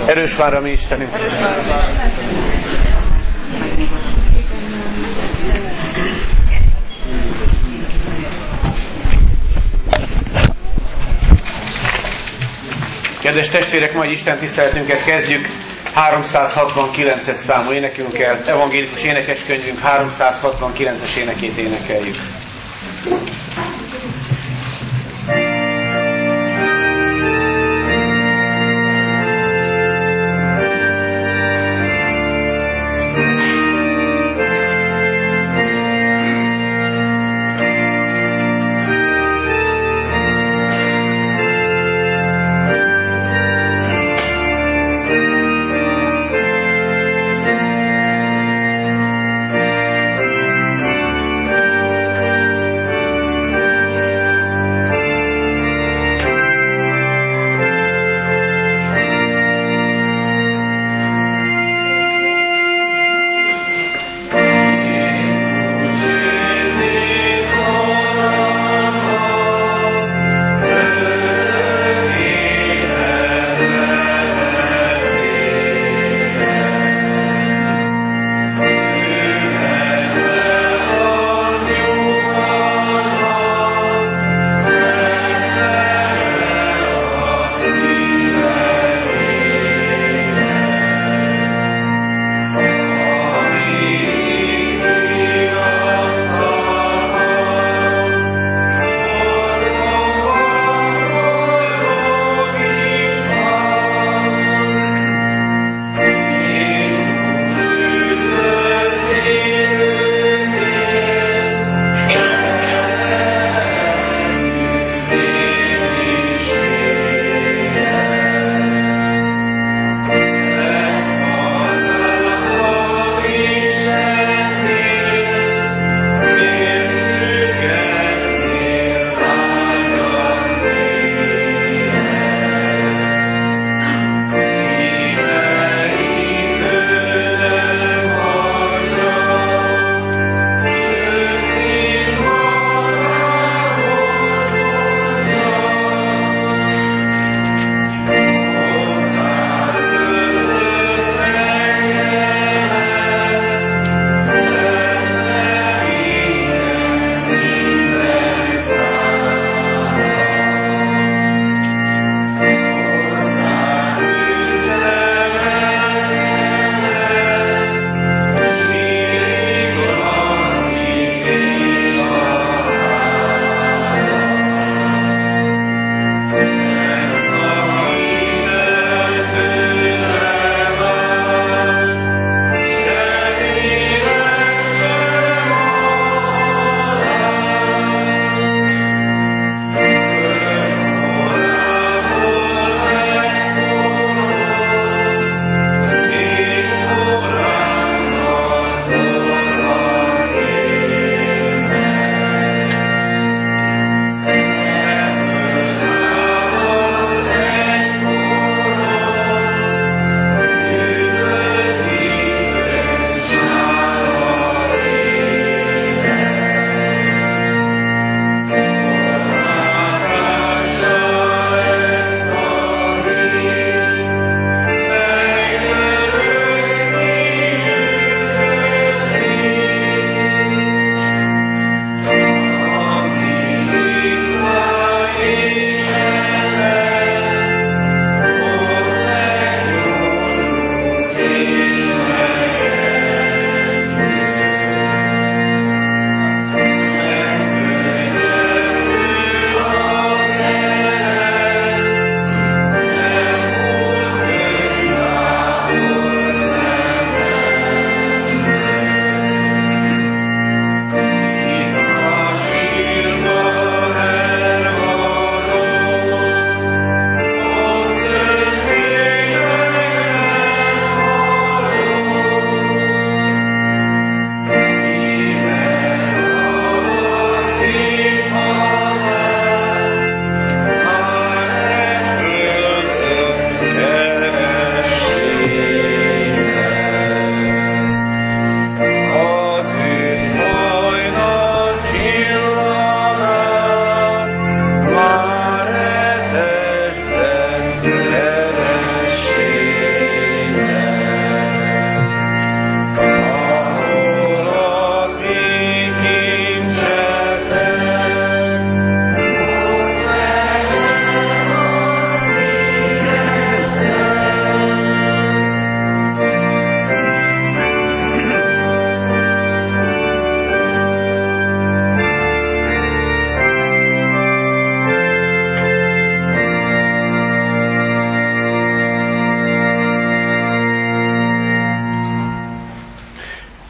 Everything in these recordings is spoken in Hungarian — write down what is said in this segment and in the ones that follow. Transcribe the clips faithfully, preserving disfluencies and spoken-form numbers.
Erős vár a mi Istenünk. Kedves testvérek, mai Isten tiszteletünket kezdjük háromszázhatvankilences számú énekünkkel, evangélikus énekeskönyvünk háromszázhatvankilences énekét énekeljük. Thank you.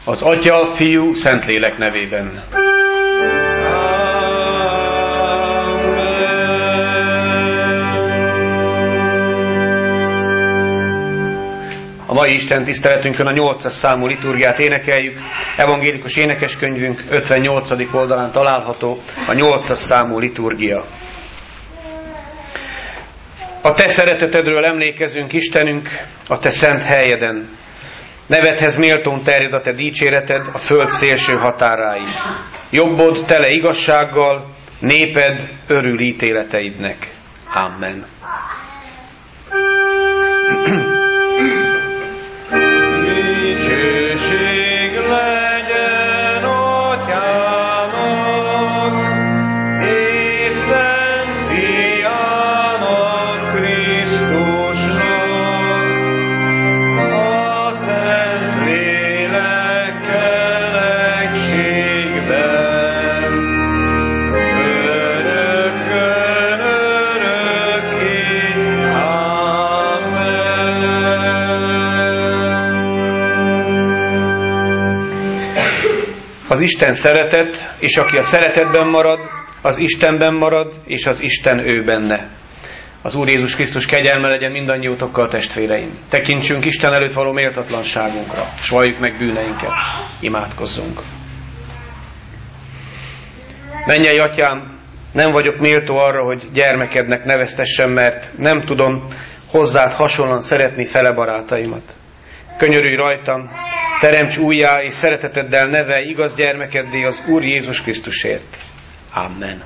Az Atya, Fiú, Szentlélek nevében. A mai Isten tiszteletünkön a nyolcas számú liturgiát énekeljük. Evangélikus énekeskönyvünk ötvennyolcadik oldalán található a nyolcas számú liturgia. A Te szeretetedről emlékezünk, Istenünk, a Te szent helyeden. Nevedhez méltón terjed a Te dicséreted a föld szélső határáig. Jobbod tele igazsággal, néped örül ítéleteidnek. Amen. Az Isten szeretet, és aki a szeretetben marad, az Istenben marad, és az Isten ő benne. Az Úr Jézus Krisztus kegyelme legyen mindannyiótokkal, testvéreim. Tekintsünk Isten előtt való méltatlanságunkra, s valljuk meg bűneinket. Imádkozzunk. Mennyei Atyám, nem vagyok méltó arra, hogy gyermekednek neveztessem, mert nem tudom hozzád hasonlóan szeretni fele barátaimat. Könyörülj rajtam, teremts újjá, és szereteteddel nevelj igaz gyermekeddé az Úr Jézus Krisztusért. Amen.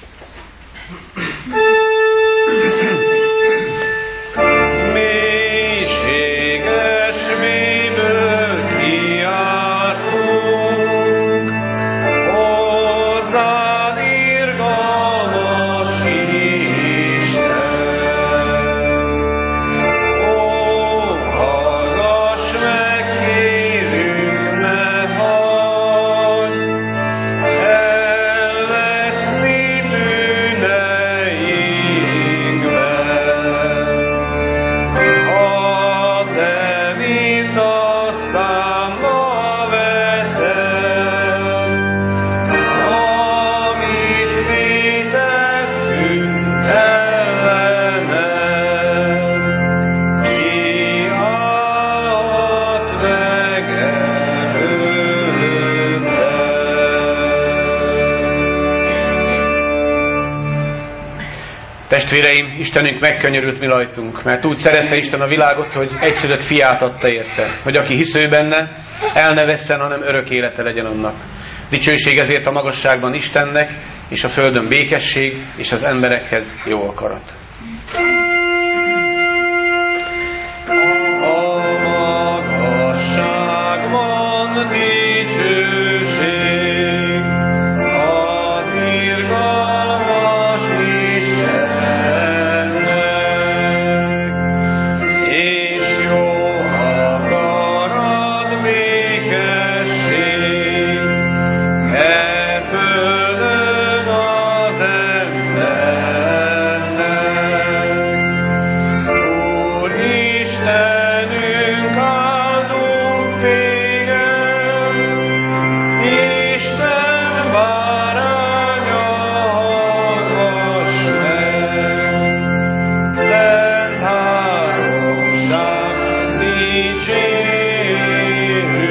Mélységes mélyből kiáltunk, hozzád irgalmas Isten. Ó, hallgass meg, kérünk, ne hagyd elveszni bűneinkben. Ha te mind a számba veszel, amit mi tettünk ellened, kiállt meg előtted. Testvéreim, Istenünk megkönyörült mi rajtunk, mert úgy szerette Isten a világot, hogy egyszülött fiát adta érte, hogy aki hisz ő benne, el ne vesszen, hanem örök élete legyen annak. Dicsőség ezért a magasságban Istennek, és a földön békesség, és az emberekhez jó akarat. A magasságban dicsőség, az irgalmas Istennek, és jó akarat, békesség, e földön az embernek. Úr Istenünk, áldunk téged, Isten báránya, hallgass meg, szent háromság dicsérünk.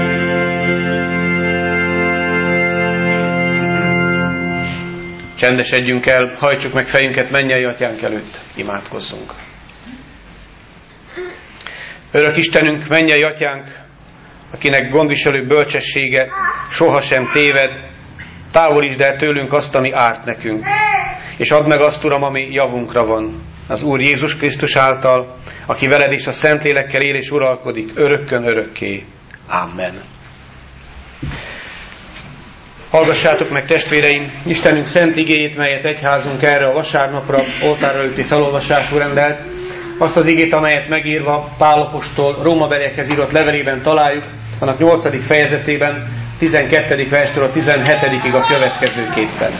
Csendesedjünk el, hajtsuk meg fejünket mennyei Atyánk előtt, imádkozzunk. Örök Istenünk, mennyei Atyánk, akinek gondviselő bölcsessége sohasem téved, távolítsd el tőlünk azt, ami árt nekünk, és add meg azt, Uram, ami javunkra van, az Úr Jézus Krisztus által, aki veled és a Szentlélekkel él és uralkodik örökkön örökké. Amen. Hallgassátok meg, testvéreim, Istenünk szent igéjét, melyet egyházunk erre a vasárnapra oltár előtti felolvasású rendelt, azt az igét, amelyet megírva Pál apostol Rómabeliekhez írott levelében találjuk, annak nyolcadik fejezetében, tizenkettedik verstől a tizenhetedikig a következőképpen.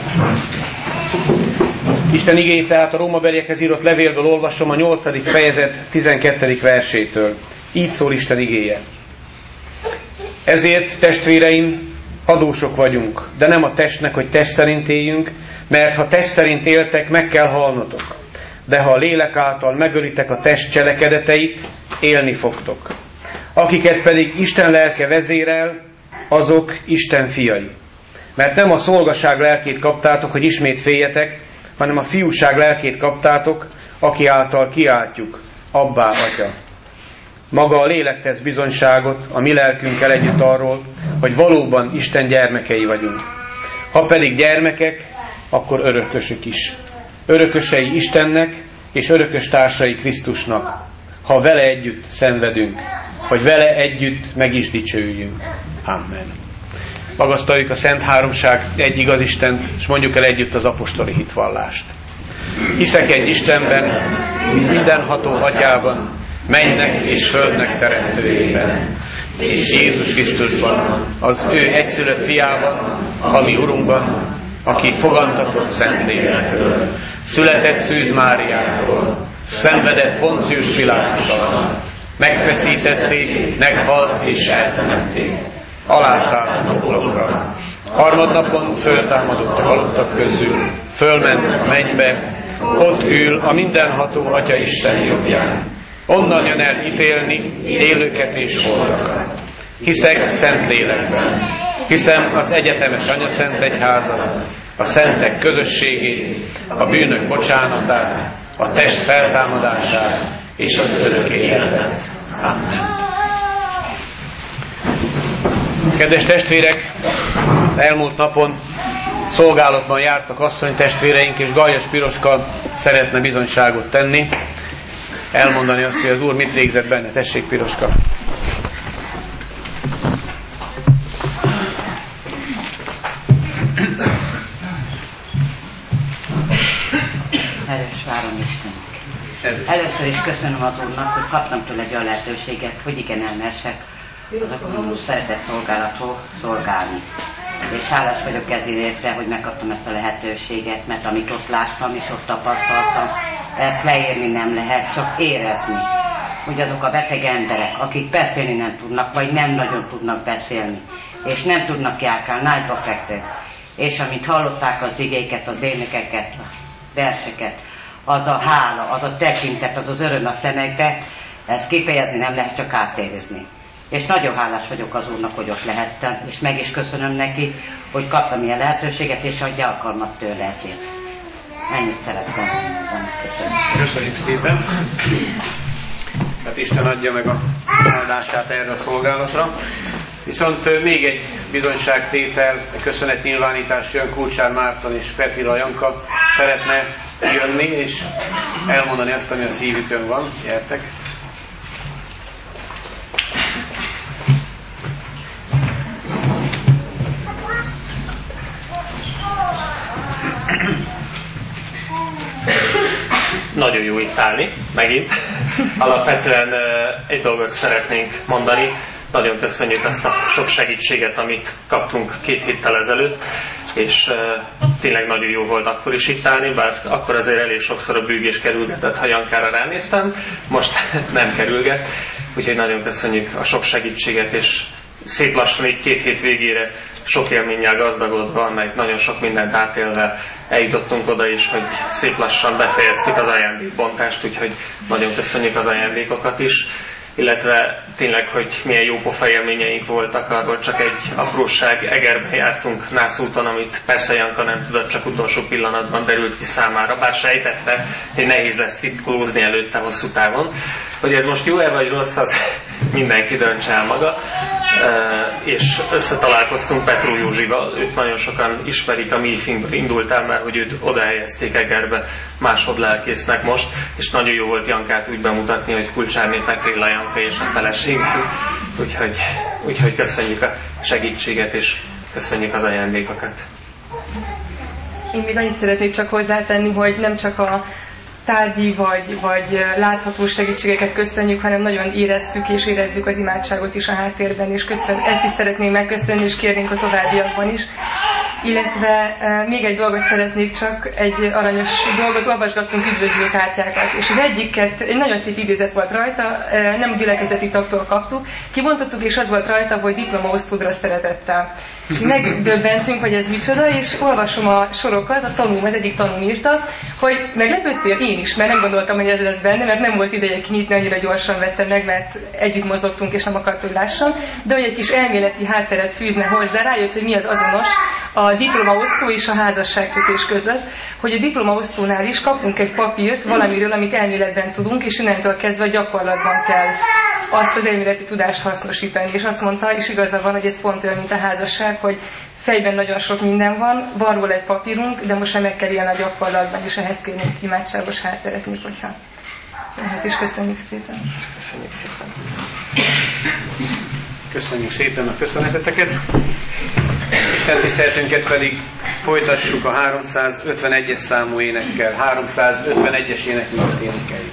Isten igéjét tehát a Rómabeliekhez írott levélből olvasom a nyolcadik fejezet tizenkettedik versétől. Így szól Isten igéje. Ezért, testvéreim, adósok vagyunk, de nem a testnek, hogy test szerint éljünk, mert ha test szerint éltek, meg kell halnotok. De ha a lélek által megölitek a test cselekedeteit, élni fogtok. Akiket pedig Isten lelke vezérel, azok Isten fiai. Mert nem a szolgaság lelkét kaptátok, hogy ismét féljetek, hanem a fiúság lelkét kaptátok, aki által kiáltjuk, Abbá, Atya. Maga a lélek tesz bizonyságot a mi lelkünkkel együtt arról, hogy valóban Isten gyermekei vagyunk. Ha pedig gyermekek, akkor örökösök is. Örökösei Istennek, és örökös társai Krisztusnak, ha vele együtt szenvedünk, hogy vele együtt meg is dicsőjünk. Amen. Magasztaljuk a Szent Háromság egy igaz Istent, és mondjuk el együtt az apostoli hitvallást. Hiszek egy Istenben, mindenható Atyában, mennynek és földnek teremtőjében, és Jézus Krisztusban, az ő egyszülött fiában, a mi Urunkban, aki fogantatott Szentlélektől, született Szűz Máriától, szenvedett Poncius Pilátus alatt, megfeszítették, meghalt és eltemették, alásállt a poklokra. Harmadnapon föltámadott a halottak közül, fölment a mennybe, ott ül a mindenható Atya Isten jobbján. Onnan jön el ítélni élőket és holtakat. Hiszek szent lélekben, hiszem az egyetemes anyaszent egyházat, a szentek közösségét, a bűnök bocsánatát, a test feltámadását és az örök életet. Amen. Kedves testvérek, elmúlt napon szolgálatban jártak asszony testvéreink, és Galjas Piroska szeretne bizonyságot tenni, elmondani azt, hogy az Úr mit végzett benne. Tessék, Piroska! Erős várom Istennek. Először is köszönöm az Úrnak, hogy kaptam tőle egy olyan lehetőséget, hogy igen, elmessek azokon szeretett szolgálatról szolgálni. És hálás vagyok ezért, hogy megkaptam ezt a lehetőséget, mert amit ott láttam és ott tapasztaltam, ezt leírni nem lehet, csak érezni. Hogy azok a beteg emberek, akik beszélni nem tudnak, vagy nem nagyon tudnak beszélni, és nem tudnak járkálni, nágyba fektet. És amit hallották az igéket, az énekeket, a verseket, az a hála, az a tekintet, az az öröm a szemekbe, ezt kifejezni nem lehet, csak átérizni. És nagyon hálás vagyok az Úrnak, hogy ott lehettem, és meg is köszönöm neki, hogy kaptam ilyen lehetőséget, és adja alkalmat tőle ezért. Ennyit szeretném mondani. Köszönöm. Köszönjük szépen. Hát Isten adja meg a áldását erre a szolgálatra. Viszont még egy bizonyságtétel, egy köszönetnyilvánítás jön, Kulcsár Márton és Petira Janka szeretne jönni, és elmondani azt, ami a szívükön van. Gyertek! Nagyon jó itt állni, megint. Alapvetően egy dolgot szeretnénk mondani. Nagyon köszönjük azt a sok segítséget, amit kaptunk két héttel ezelőtt, és tényleg nagyon jó volt akkor is itt állni, bár akkor azért elég sokszor a bűgés kerülgetett, ha Jankára ránéztem, most nem kerülget, úgyhogy nagyon köszönjük a sok segítséget, és szép lassan így két hét végére sok élménnyel gazdagodva, meg nagyon sok mindent átélve eljutottunk oda is, hogy szép lassan befejeztük az ajándékbontást, úgyhogy nagyon köszönjük az ajándékokat is, illetve tényleg, hogy milyen jó pofa élményeink voltak, arról csak egy apróság, Egerben jártunk Nászúton, amit persze Janka nem tudott, csak utolsó pillanatban derült ki számára, bár sejtette, hogy nehéz lesz titkolózni előtte hosszú távon. Hogy ez most jó-e vagy rossz, az mindenki döntse el maga. És összetalálkoztunk Petró Józsival, őt nagyon sokan ismerik, a MIFIN-ből indult el, mert hogy őt oda helyezték Egerbe másodlelkésznek most, és nagyon jó volt Jankát úgy bemutatni, hogy Kulcsárné Petréla Janka és a feleségünk, úgyhogy, úgyhogy köszönjük a segítséget, és köszönjük az ajándékokat. Én még annyit szeretnék csak hozzátenni, hogy nem csak a tárgyi vagy, vagy látható segítségeket köszönjük, hanem nagyon éreztük és érezzük az imádságot is a háttérben, és köszön, ezt is szeretnénk megköszönni, és kérnénk a továbbiakban is. Illetve e, még egy dolgot szeretnék, csak egy aranyos dolgot, olvasgattunk üdvözlőkártyákat, és az egyiket, egy nagyon szép idézet volt rajta, e, nem gyülekezeti tagtól kaptuk, kibontottuk, és az volt rajta, hogy diplomaosztódra szeretettel. És megdöbbentünk, hogy ez micsoda, és olvasom a sorokat, a tanúm, az egyik tanúm írta, hogy meglepődtél én is, mert nem gondoltam, hogy ez lesz benne, mert nem volt ideje kinyitni, annyira gyorsan vettem meg, mert együtt mozogtunk, és nem akart, hogy lássam, de hogy egy kis elméleti hátteret fűzne hozzá, rájött, hogy mi az azonos a diplomaosztó és a házasságkötés között, hogy a diplomaosztónál is kapunk egy papírt valamiről, amit elméletben tudunk, és innentől kezdve gyakorlatban kell azt az elméleti tudást hasznosítani. És azt mondta, és igaza van, hogy ez pont olyan, mint a házasság, hogy fejben nagyon sok minden van, van róla egy papírunk, de most már meg kell ilyen a gyakorlatban, és ehhez kérnénk imádságos hátteret, még hogyha lehet, és köszönjük szépen. Köszönjük szépen. Köszönjük szépen a köszöneteteket. Isten tiszteletünket pedig folytassuk a háromszázötvenegyes számú énekkel. háromszázötvenegyes énekünket énekeljük.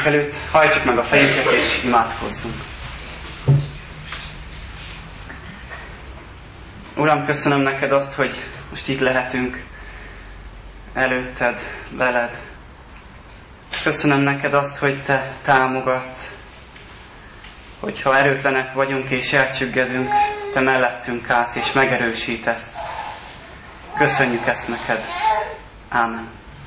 Mindenek előtt hajtsuk meg a fejünket és imádkozzunk. Uram, köszönöm neked azt, hogy most itt lehetünk előtted, veled. Köszönöm neked azt, hogy te támogatsz, hogyha erőtlenek vagyunk és elcsüggedünk, te mellettünk állsz és megerősítesz. Köszönjük ezt neked. Ámen.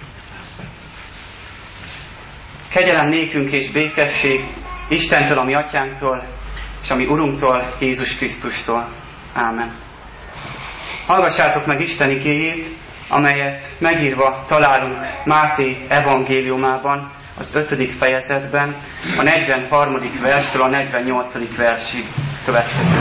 Kegyelem nékünk és békesség Istentől, a mi atyánktól, és a mi Urunktól, Jézus Krisztustól. Ámen. Hallgassátok meg Isten igéjét, amelyet megírva találunk Máté evangéliumában, az ötödik fejezetben, a negyvenharmadik verstől a negyvennyolcadik versig következő.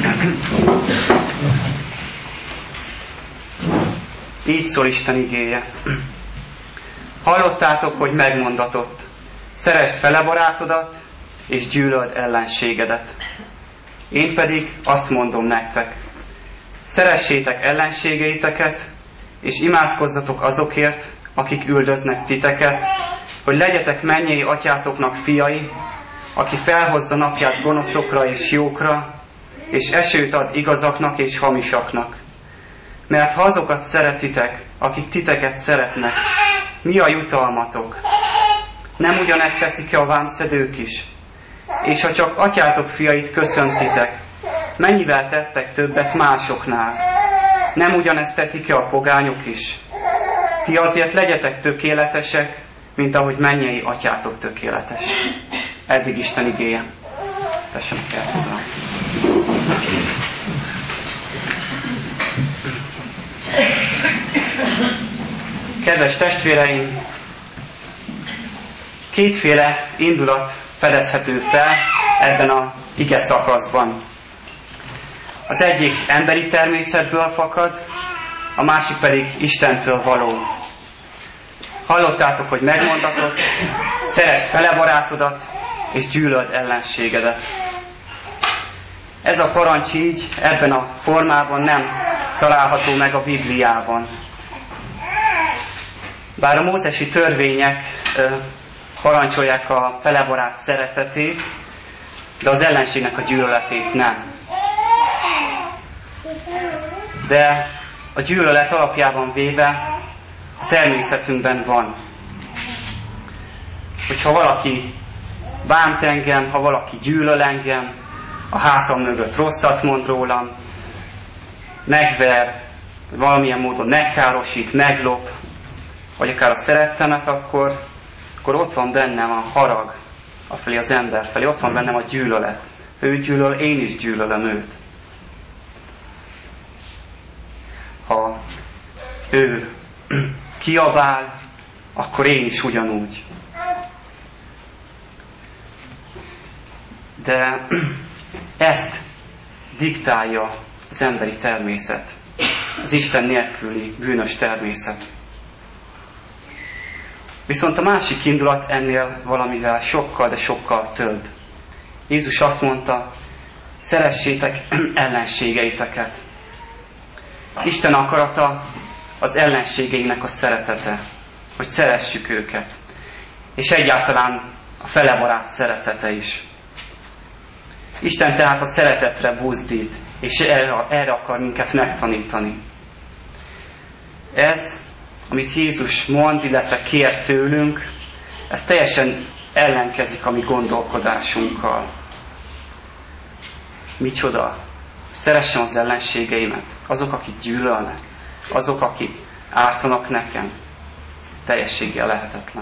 Így szól Isten igéje. Hallottátok, hogy megmondatott: szeresd fele barátodat, és gyűlöld ellenségedet. Én pedig azt mondom nektek: szeressétek ellenségeiteket, és imádkozzatok azokért, akik üldöznek titeket, hogy legyetek mennyei atyátoknak fiai, aki felhozza napját gonoszokra és jókra, és esőt ad igazaknak és hamisaknak. Mert ha azokat szeretitek, akik titeket szeretnek, mi a jutalmatok? Nem ugyanezt teszik-e a vámszedők is? És ha csak atyátok fiait köszöntitek, mennyivel tesztek többet másoknál? Nem ugyanezt teszik-e a pogányok is? Ti azért legyetek tökéletesek, mint ahogy mennyei atyátok tökéletes. Eddig Isten igéje. Tessenek elfoglalni. Kedves testvéreim, kétféle indulat fedezhető fel ebben a ige szakaszban. Az egyik emberi természetből fakad, a másik pedig Istentől való. Hallottátok, hogy megmondatott: szeresd fele barátodat, és gyűlöld ellenségedet. Ez a parancs így, ebben a formában nem található meg a Bibliában. Bár a mózesi törvények ö, parancsolják a felebarát szeretetét, de az ellenségnek a gyűlöletét nem. De a gyűlölet alapjában véve a természetünkben van. Hogyha valaki bánt engem, ha valaki gyűlöl engem, a hátam mögött rosszat mond rólam, megver, valamilyen módon megkárosít, meglop, vagy akár a szerettemet, akkor, akkor ott van bennem a harag afelé, az ember felé, ott van bennem a gyűlölet. Ő gyűlöl, én is gyűlölöm őt. Ha ő kiabál, akkor én is ugyanúgy. De ezt diktálja az emberi természet, az Isten nélküli bűnös természet. Viszont a másik indulat ennél valamivel sokkal, de sokkal több. Jézus azt mondta: szeressétek ellenségeiteket. Isten akarata az ellenségeinek a szeretete, hogy szeressük őket. És egyáltalán a felebarát szeretete is. Isten tehát a szeretetre buzdít, és erre, erre akar minket megtanítani. Ez, amit Jézus mond, illetve kér tőlünk, ez teljesen ellenkezik a mi gondolkodásunkkal. Micsoda? Szeressem az ellenségeimet, azok, akik gyűlölnek, azok, akik ártanak nekem. Teljességgel lehetetlen.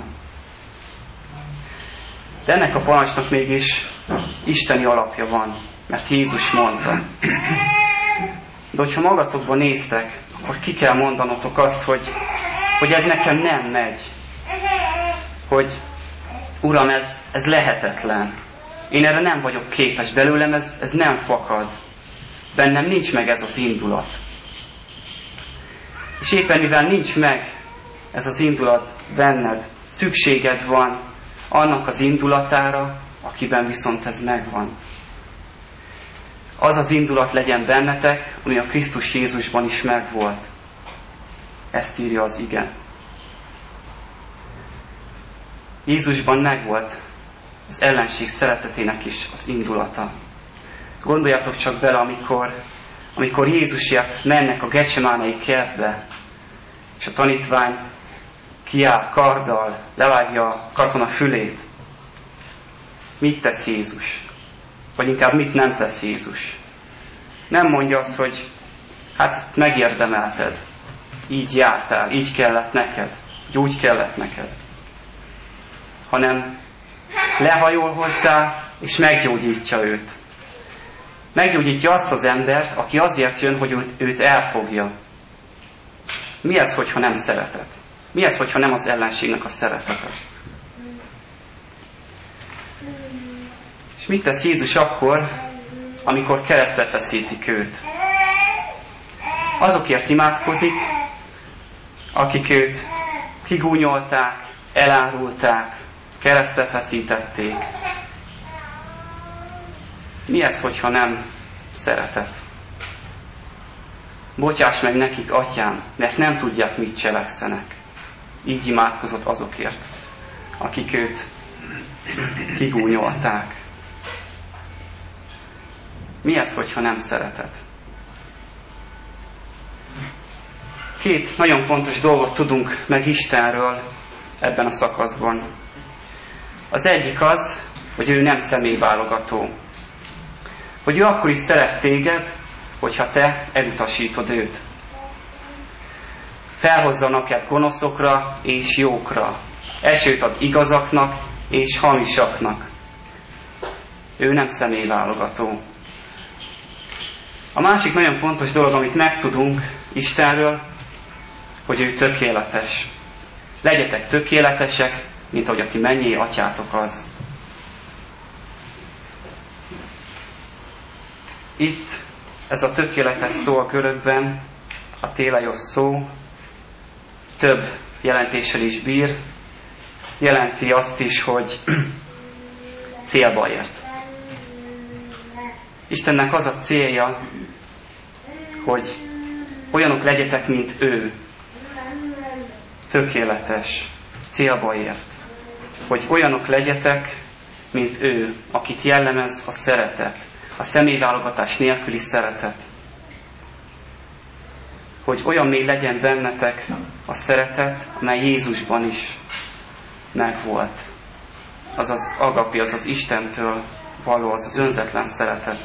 De ennek a parancsnak mégis isteni alapja van, mert Jézus mondta. De hogyha magatokban néztek, akkor ki kell mondanotok azt, hogy, hogy ez nekem nem megy. Hogy Uram, ez, ez lehetetlen. Én erre nem vagyok képes, belőlem ez, ez nem fakad. Bennem nincs meg ez az indulat. És éppen mivel nincs meg ez az indulat benned, szükséged van annak az indulatára, akiben viszont ez megvan. Az az indulat legyen bennetek, ami a Krisztus Jézusban is megvolt. Ezt írja az ige. Jézusban megvolt az ellenség szeretetének is az indulata. Gondoljatok csak bele, amikor, amikor Jézusért mennek a Getsemánei kertbe, és a tanítvány kiáll karddal, levágja a katona fülét. Mit tesz Jézus? Vagy inkább mit nem tesz Jézus? Nem mondja azt, hogy hát megérdemelted, így jártál, így kellett neked, úgy kellett neked. Hanem lehajol hozzá, és meggyógyítja őt. Meggyógyítja azt az embert, aki azért jön, hogy őt elfogja. Mi ez, hogyha nem szeretet? Mi ez, hogyha nem az ellenségnek a szeretete? És mit tesz Jézus akkor, amikor keresztre feszítik őt? Azokért imádkozik, akik őt kigúnyolták, elárulták, keresztre feszítették. Mi ez, hogyha nem szeretet? Bocsáss meg nekik, atyám, mert nem tudják, mit cselekszenek. Így imádkozott azokért, akik őt kigúnyolták. Mi ez, hogyha nem szeretet? Két nagyon fontos dolgot tudunk meg Istenről ebben a szakaszban. Az egyik az, hogy ő nem személyválogató. Hogy ő akkor is szeret téged, hogyha te elutasítod őt. Felhozza a napját gonoszokra és jókra. Esőt ad igazaknak és hamisaknak. Ő nem személyválogató. A másik nagyon fontos dolog, amit megtudunk Istenről, hogy ő tökéletes. Legyetek tökéletesek, mint ahogy a ti mennyei atyátok az. Itt ez a tökéletes szó a görögben, a téleios szó, több jelentéssel is bír. Jelenti azt is, hogy célba ért. Istennek az a célja, hogy olyanok legyetek, mint ő. Tökéletes, célba ért. Hogy olyanok legyetek, mint ő, akit jellemez a szeretet, a személyválogatás nélküli szeretet. Hogy olyan mély legyen bennetek a szeretet, amely Jézusban is megvolt. Az az agapi, az az Istentől való, az az önzetlen szeretet.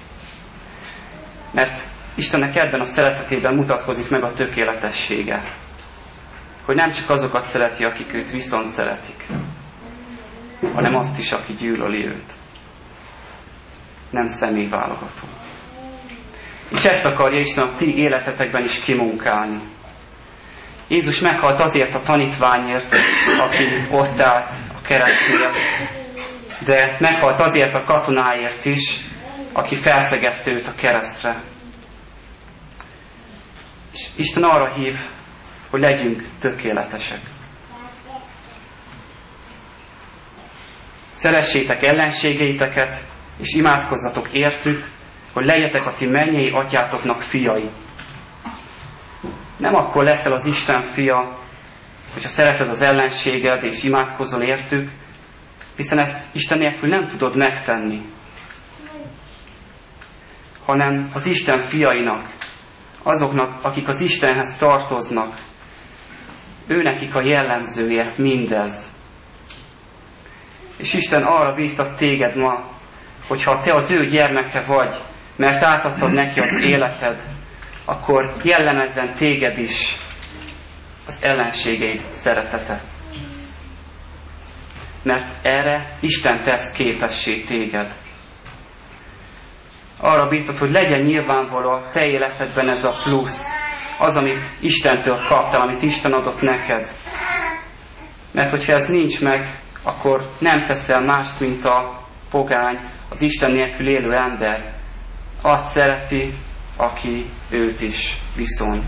Mert Istennek ebben a szeretetében mutatkozik meg a tökéletessége. Hogy nem csak azokat szereti, akik őt viszont szeretik, hanem azt is, aki gyűlöli őt. Nem személyválogató. És ezt akarja Isten a ti életetekben is kimunkálni. Jézus meghalt azért a tanítványért, aki ott állt a keresztnél, de meghalt azért a katonáért is, aki felszegezte őt a keresztre. És Isten arra hív, hogy legyünk tökéletesek. Szeressétek ellenségeiteket, és imádkozzatok értük, hogy legyetek a ti mennyei atyátoknak fiai. Nem akkor leszel az Isten fia, hogyha szereted az ellenséged, és imádkozol értük, hiszen ezt Isten nélkül nem tudod megtenni. Hanem az Isten fiainak, azoknak, akik az Istenhez tartoznak, őnekik a jellemzője mindez. És Isten arra bíztat téged ma, hogyha te az ő gyermeke vagy, mert átadtad neki az életed, akkor jellemezzen téged is az ellenségeid szeretete. Mert erre Isten tesz képessé téged. Arra bíztat, hogy legyen nyilvánvaló a te életedben ez a plusz, az, amit Istentől kaptál, amit Isten adott neked. Mert hogyha ez nincs meg, akkor nem teszel mást, mint a pogány, az Isten nélkül élő ember. Azt szereti, aki őt is viszont.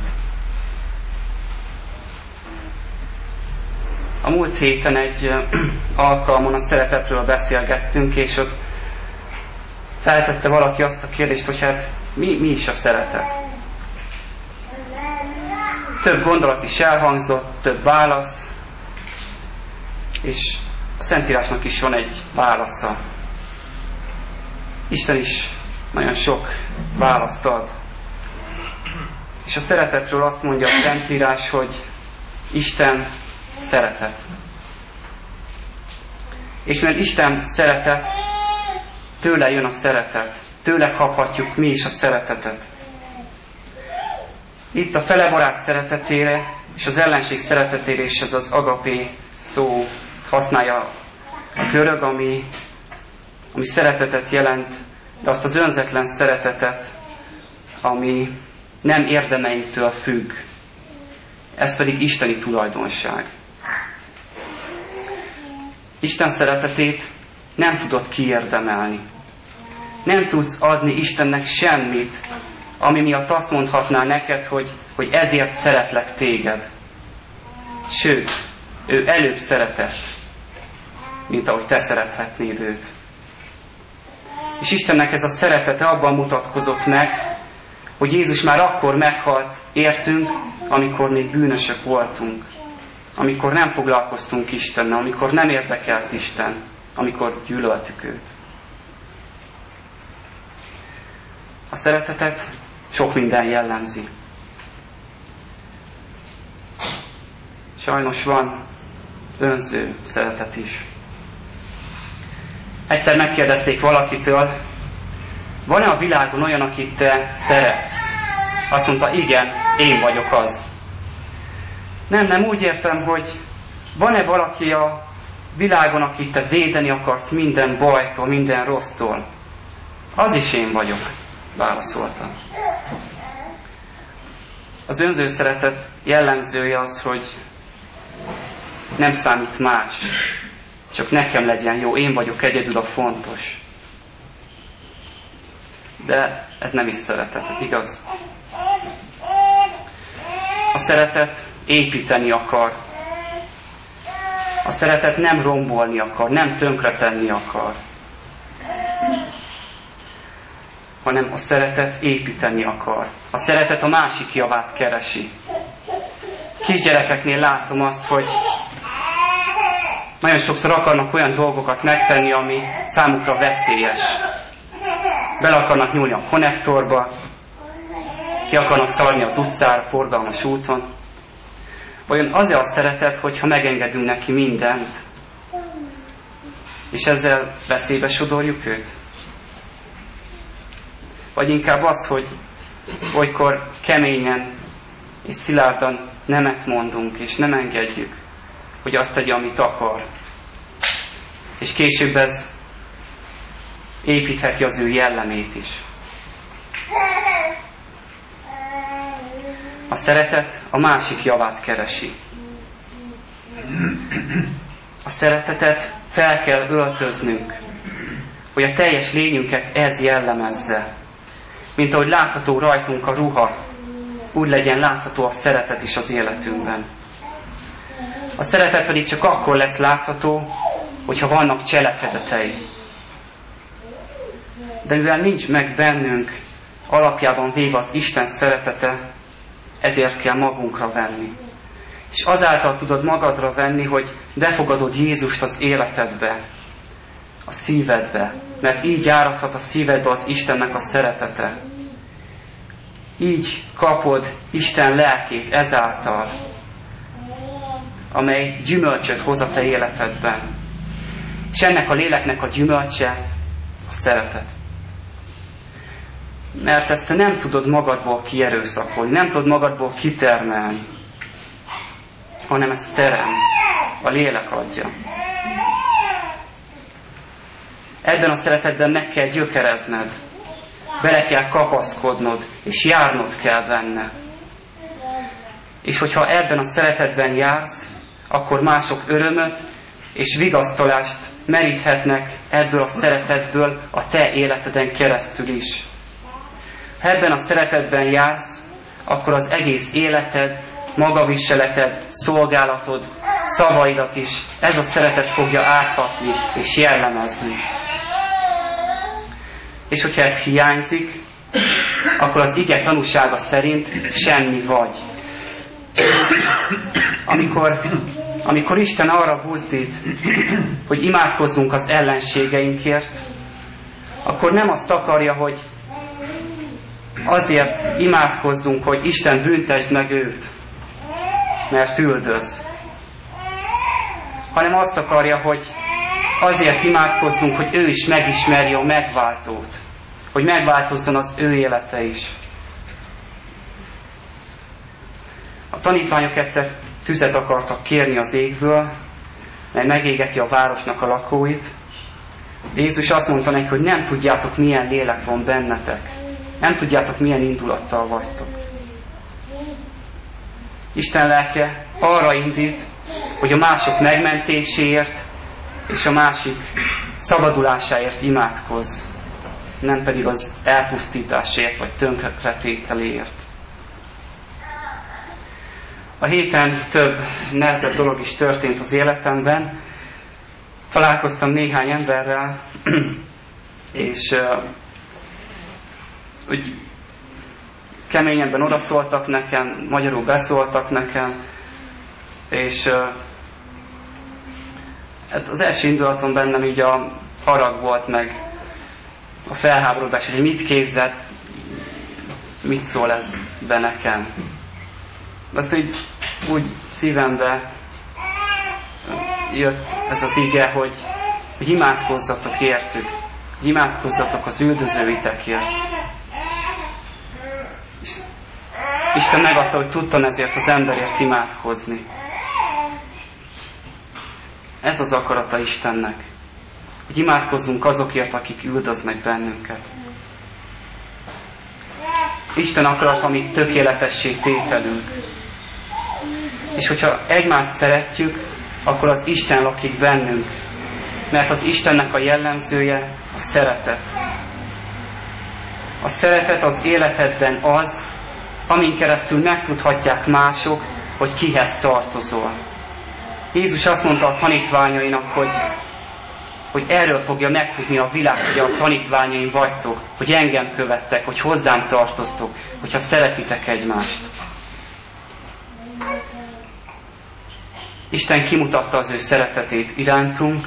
A múlt héten egy alkalmon a szeretetről beszélgettünk, és ott feltette valaki azt a kérdést, hogy hát mi, mi is a szeretet? Több gondolat is elhangzott, több válasz, és a Szentírásnak is van egy válasza. Isten is nagyon sok választ ad. És a szeretetről azt mondja a Szentírás, hogy Isten szeretet. És mert Isten szeretet, tőle jön a szeretet. Tőle kaphatjuk mi is a szeretetet. Itt a felebarát szeretetére és az ellenség szeretetére is ez az agapé szó használja a görög, ami, ami szeretetet jelent, de azt az önzetlen szeretetet, ami nem érdemeinktől függ. Ez pedig isteni tulajdonság. Isten szeretetét nem tudod kiérdemelni. Nem tudsz adni Istennek semmit, ami miatt azt mondhatná neked, hogy, hogy ezért szeretlek téged. Sőt, ő előbb szeretett, mint ahogy te szerethetnéd őt. És Istennek ez a szeretete abban mutatkozott meg, hogy Jézus már akkor meghalt értünk, amikor még bűnösök voltunk. Amikor nem foglalkoztunk Istennel, amikor nem érdekelt Isten, amikor gyűlöltük őt. A szeretetet sok minden jellemzi. Sajnos van önző szeretet is. Egyszer megkérdezték valakitől, van-e a világon olyan, akit te szeretsz? Azt mondta, igen, én vagyok az. Nem, nem, úgy értem, hogy van-e valaki a világon, akit te védeni akarsz minden bajtól, minden rossztól? Az is én vagyok, válaszolta. Az önző szeretet jellemzője az, hogy nem számít más, csak nekem legyen jó, én vagyok egyedül a fontos. De ez nem is szeretet, igaz? A szeretet építeni akar. A szeretet nem rombolni akar, nem tönkretenni akar. Hanem a szeretet építeni akar. A szeretet a másik javát keresi. Kisgyerekeknél látom azt, hogy nagyon sokszor akarnak olyan dolgokat megtenni, ami számukra veszélyes. Bele akarnak nyúlni a konnektorba, ki akarnak szaladni az utcára, forgalmas úton. Vajon az-e a szeretet, hogyha megengedünk neki mindent, és ezzel veszélybe sodorjuk őt? Vagy inkább az, hogy olykor keményen és szilárdan nemet mondunk, és nem engedjük, hogy azt tegye, amit akar. És később ez építheti az ő jellemét is. A szeretet a másik javát keresi. A szeretetet fel kell öltöznünk, hogy a teljes lényünket ez jellemezze. Mint ahogy látható rajtunk a ruha, úgy legyen látható a szeretet is az életünkben. A szeretet pedig csak akkor lesz látható, hogyha vannak cselekedetei. De mivel nincs meg bennünk alapjában véve az Isten szeretete, ezért kell magunkra venni. És azáltal tudod magadra venni, hogy befogadod Jézust az életedbe, a szívedbe, mert így járathat a szívedbe az Istennek a szeretete. Így kapod Isten lelkét ezáltal, amely gyümölcsöt hoz a te életedben. És ennek a léleknek a gyümölcse a szeretet. Mert ezt te nem tudod magadból kierőszakolni, nem tudod magadból kitermelni, hanem ezt terem, a lélek adja. Ebben a szeretetben meg kell gyökerezned, bele kell kapaszkodnod, és járnod kell benne. És hogyha ebben a szeretetben jársz, akkor mások örömöt és vigasztalást meríthetnek ebből a szeretetből a te életeden keresztül is. Ha ebben a szeretetben jársz, akkor az egész életed, magaviseleted, szolgálatod, szavaidat is ez a szeretet fogja áthatni és jellemezni. És hogyha ez hiányzik, akkor az ige tanúsága szerint semmi vagy. Amikor amikor Isten arra buzdít, hogy imádkozzunk az ellenségeinkért, akkor nem azt akarja, hogy azért imádkozzunk, hogy Isten büntesd meg őt, mert üldöz, hanem azt akarja, hogy azért imádkozzunk, hogy ő is megismerje a megváltót, hogy megváltozzon az ő élete is. A tanítványok egyszer tüzet akartak kérni az égből, mert megégeti a városnak a lakóit. Jézus azt mondta nekik, hogy nem tudjátok, milyen lélek van bennetek. Nem tudjátok, milyen indulattal vagytok. Isten lelke arra indít, hogy a mások megmentéséért és a másik szabadulásáért imádkozz, nem pedig az elpusztításért vagy tönkretételéért. A héten több nehezebb dolog is történt az életemben. Találkoztam néhány emberrel, és uh, úgy keményebben odaszóltak nekem, magyarul beszóltak nekem, és uh, hát az első indulatom bennem így a harag volt, meg a felháborodás, hogy mit képzett, mit szól ez be nekem. Azt így úgy szívembe jött ez az ige, hogy, hogy imádkozzatok értük, hogy imádkozzatok az üldözőitekért. Isten megadta, hogy tudtam ezért az emberért imádkozni. Ez az akarata Istennek, hogy imádkozzunk azokért, akik üldöznek bennünket. Isten akarata, amit tökéletessé tételünk. És hogyha egymást szeretjük, akkor az Isten lakik bennünk. Mert az Istennek a jellemzője a szeretet. A szeretet az életedben az, amin keresztül megtudhatják mások, hogy kihez tartozol. Jézus azt mondta a tanítványainak, hogy, hogy erről fogja megtudni a világ, hogy a tanítványaim vagytok, hogy engem követtek, hogy hozzám tartoztok, hogyha szeretitek egymást. Isten kimutatta az ő szeretetét irántunk.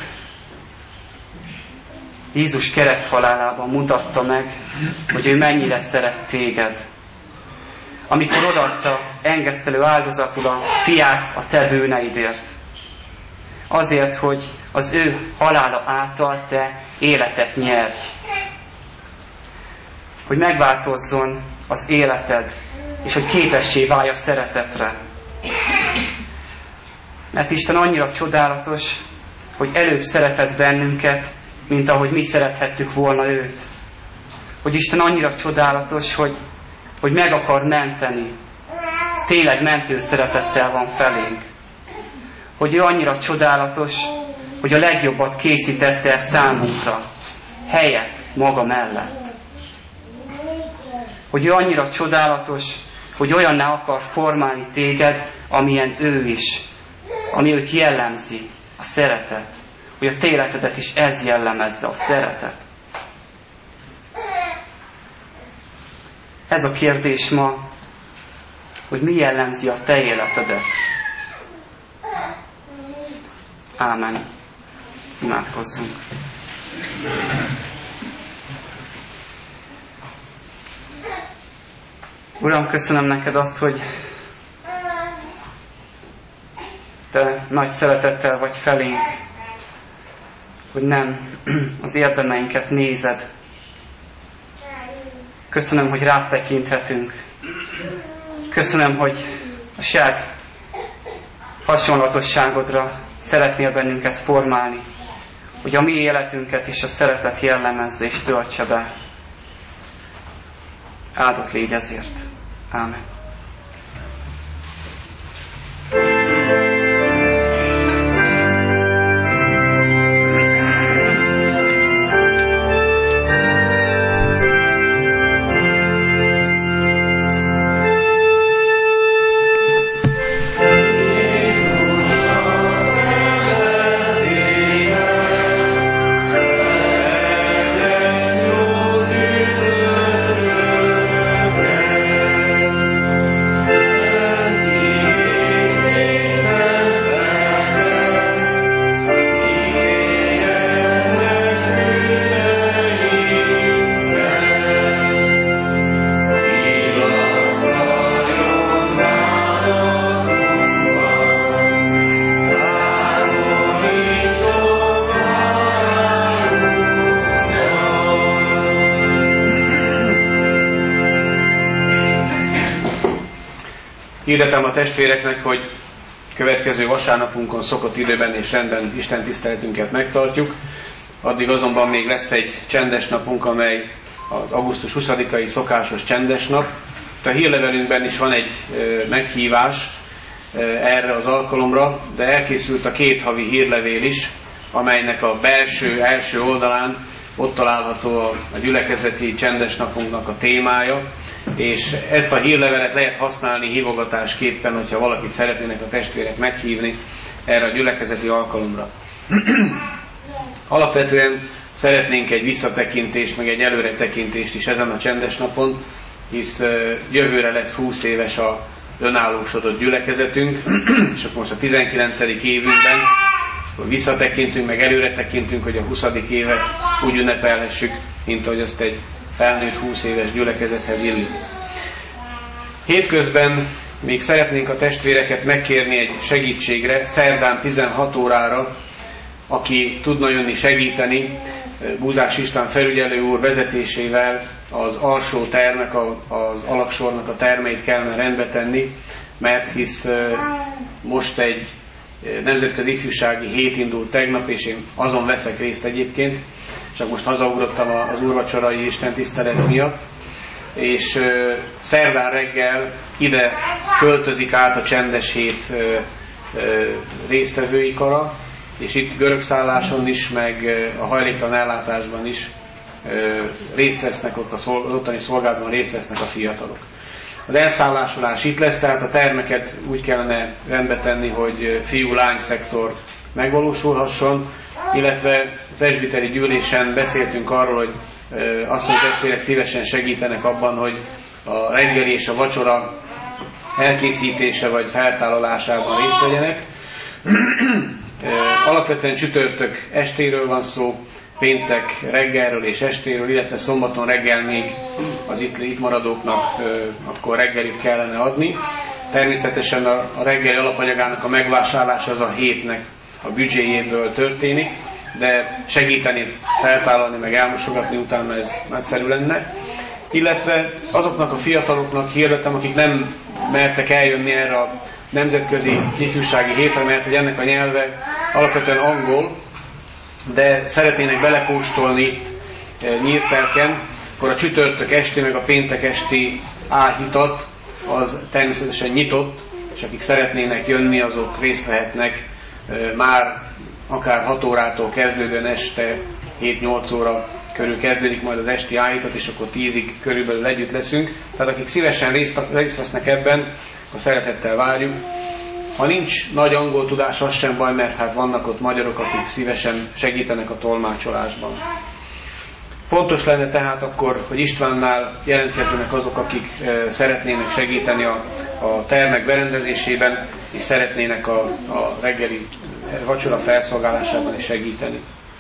Jézus kereszthalálában mutatta meg, hogy ő mennyire szeret téged. Amikor odaadta engesztelő áldozatul a fiát a te bűneidért. Azért, hogy az ő halála által te életet nyerj. Hogy megváltozzon az életed, és hogy képessé válj a szeretetre. Mert Isten annyira csodálatos, hogy előbb szeretett bennünket, mint ahogy mi szerethettük volna őt. Hogy Isten annyira csodálatos, hogy, hogy meg akar menteni. Tényleg mentő szeretettel van felénk. Hogy ő annyira csodálatos, hogy a legjobbat készítette el számunkra, helyet maga mellett. Hogy ő annyira csodálatos, hogy olyanná akar formálni téged, amilyen ő is, ami őt jellemzi, a szeretet. Hogy a te életedet is ez jellemezze, a szeretet. Ez a kérdés ma, hogy mi jellemzi a te életedet. Ámen. Imádkozzunk. Uram, köszönöm neked azt, hogy te nagy szeretettel vagy felénk, hogy nem az érdemeinket nézed. Köszönöm, hogy rád tekinthetünk. Köszönöm, hogy a saját hasonlatosságodra szeretnél bennünket formálni, hogy a mi életünket is a szeretet jellemezze és töltse be. Áldott légy ezért. Ámen. Hirdetem a testvéreknek, hogy következő vasárnapunkon szokott időben és rendben Isten tiszteletünket megtartjuk. Addig azonban még lesz egy csendes napunk, amely az augusztus huszadikai szokásos csendes nap. A hírlevelünkben is van egy meghívás erre az alkalomra, de elkészült a két havi hírlevél is, amelynek a belső, első oldalán ott található a gyülekezeti csendes napunknak a témája, és ezt a hírlevelet lehet használni hívogatásképpen, hogyha valakit szeretnének a testvérek meghívni erre a gyülekezeti alkalomra. Alapvetően szeretnénk egy visszatekintést, meg egy előretekintést is ezen a csendes napon, hisz jövőre lesz húsz éves a önállósodott gyülekezetünk, és akkor most a tizenkilencedik évünkben visszatekintünk, meg előre tekintünk, hogy a huszadik évet úgy ünnepelhessük, mint ahogy azt egy felnőtt húsz éves gyülekezethez illik. Hétközben még szeretnénk a testvéreket megkérni egy segítségre, szerdán tizenhat órára, aki tudna jönni segíteni, Búzás István felügyelő úr vezetésével az alsó termek, az alaksornak a termeit kellene rendbe tenni, mert hisz most egy nemzetközi ifjúsági hét indult tegnap, és én azon veszek részt egyébként, csak most hazaugrottam az úrvacsorai istentisztelet miatt, és szerdán reggel ide költözik át a csendes hét résztvevői kara, és itt görögszálláson is, meg a hajléktalan ellátásban is részt vesznek, ott az ottani szolgálatban részt vesznek a fiatalok. Az elszállásolás itt lesz, tehát a termeket úgy kellene rendbe tenni, hogy fiú-lány szektor megvalósulhasson, illetve presbiteri gyűlésen beszéltünk arról, hogy asszony testvérek szívesen segítenek abban, hogy a reggeli és a vacsora elkészítése vagy feltállalásában részt vegyenek. Alapvetően csütörtök estéről van szó, péntek reggelről és estéről, illetve szombaton reggel még az itt, itt maradóknak akkor reggelit kellene adni. Természetesen a reggeli alapanyagának a megvásárlása az a hétnek a büdzséjéből történik, de segíteni, feltállalni, meg elmosogatni utána ez nagyszerű lenne. Illetve azoknak a fiataloknak hirdetem, akik nem mertek eljönni erre a nemzetközi ifjúsági hétre, mert hogy ennek a nyelve alapvetően angol, de szeretnének belekóstolni nyírtelken, akkor a csütörtök esti, meg a péntek esti áhitat az természetesen nyitott, és akik szeretnének jönni, azok részt vehetnek már akár hat órától kezdődően este hét-nyolc óra körül kezdődik majd az esti áhítat, és akkor tízig körülbelül együtt leszünk. Tehát akik szívesen részt, részt vesznek ebben, akkor szeretettel várjuk. Ha nincs nagy angol tudás, az sem baj, mert hát vannak ott magyarok, akik szívesen segítenek a tolmácsolásban. Fontos lenne tehát akkor, hogy Istvánnál jelentkezzenek azok, akik e, szeretnének segíteni a, a termek berendezésében, és szeretnének a, a reggeli vacsora felszolgálásában is segíteni.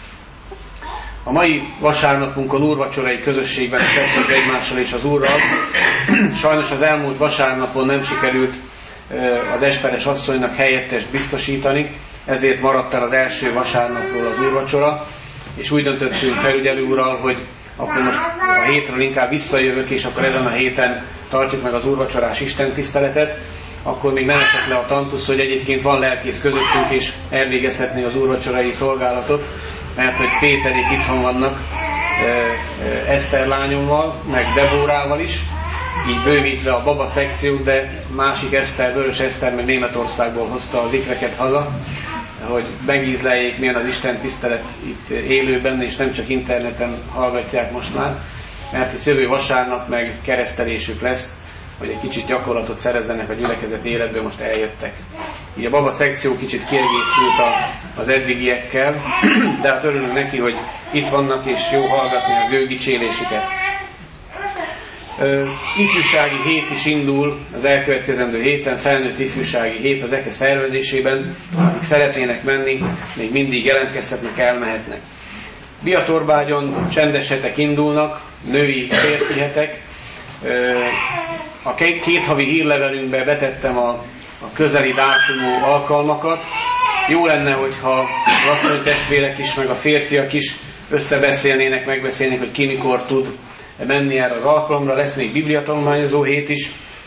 A mai vasárnapunkon úrvacsorai közösségben teszünk egymással és az Úrral. Sajnos az elmúlt vasárnapon nem sikerült az esperes asszonynak helyettest biztosítani, ezért maradt el az első vasárnapról az úrvacsora, és úgy döntöttünk felügyelő úrral, hogy akkor most a hétről inkább visszajövök, és akkor ezen a héten tartjuk meg az úrvacsorás istentiszteletet. Akkor még nem esett le a tantusz, hogy egyébként van lelkész közöttünk, és elvégezhetné az úrvacsorai szolgálatot, mert hogy Péterék itthon vannak Eszter lányommal, meg Debórával is, így bővítve a baba szekciót, de másik Eszter, Vörös Eszter meg Németországból hozta az ikreket haza, hogy megízleljék, milyen az Isten tisztelet itt élőben, és nem csak interneten hallgatják most már, mert hisz jövő vasárnap meg keresztelésük lesz, hogy egy kicsit gyakorlatot szerezzenek a gyülekezet életben, most eljöttek. Így a baba szekció kicsit kiegészült a, az eddigiekkel, de hát örülünk neki, hogy itt vannak, és jó hallgatni a gőgicsélésüket. Uh, ifjúsági hét is indul az elkövetkezendő héten, felnőtt ifjúsági hét az eke szervezésében, akik szeretnének menni, még mindig jelentkezhetnek, elmehetnek. Biatorbágyon csendes hetek indulnak, női, férfi hetek. Uh, a két, két havi hírlevelünkbe betettem a, a közeli dátumú alkalmakat. Jó lenne, hogyha az asszony testvérek is, meg a férfiak is összebeszélnének, megbeszélnék, hogy ki mikor tud menni erre az alkalomra. Lesz még bibliatanulmányozó hét is,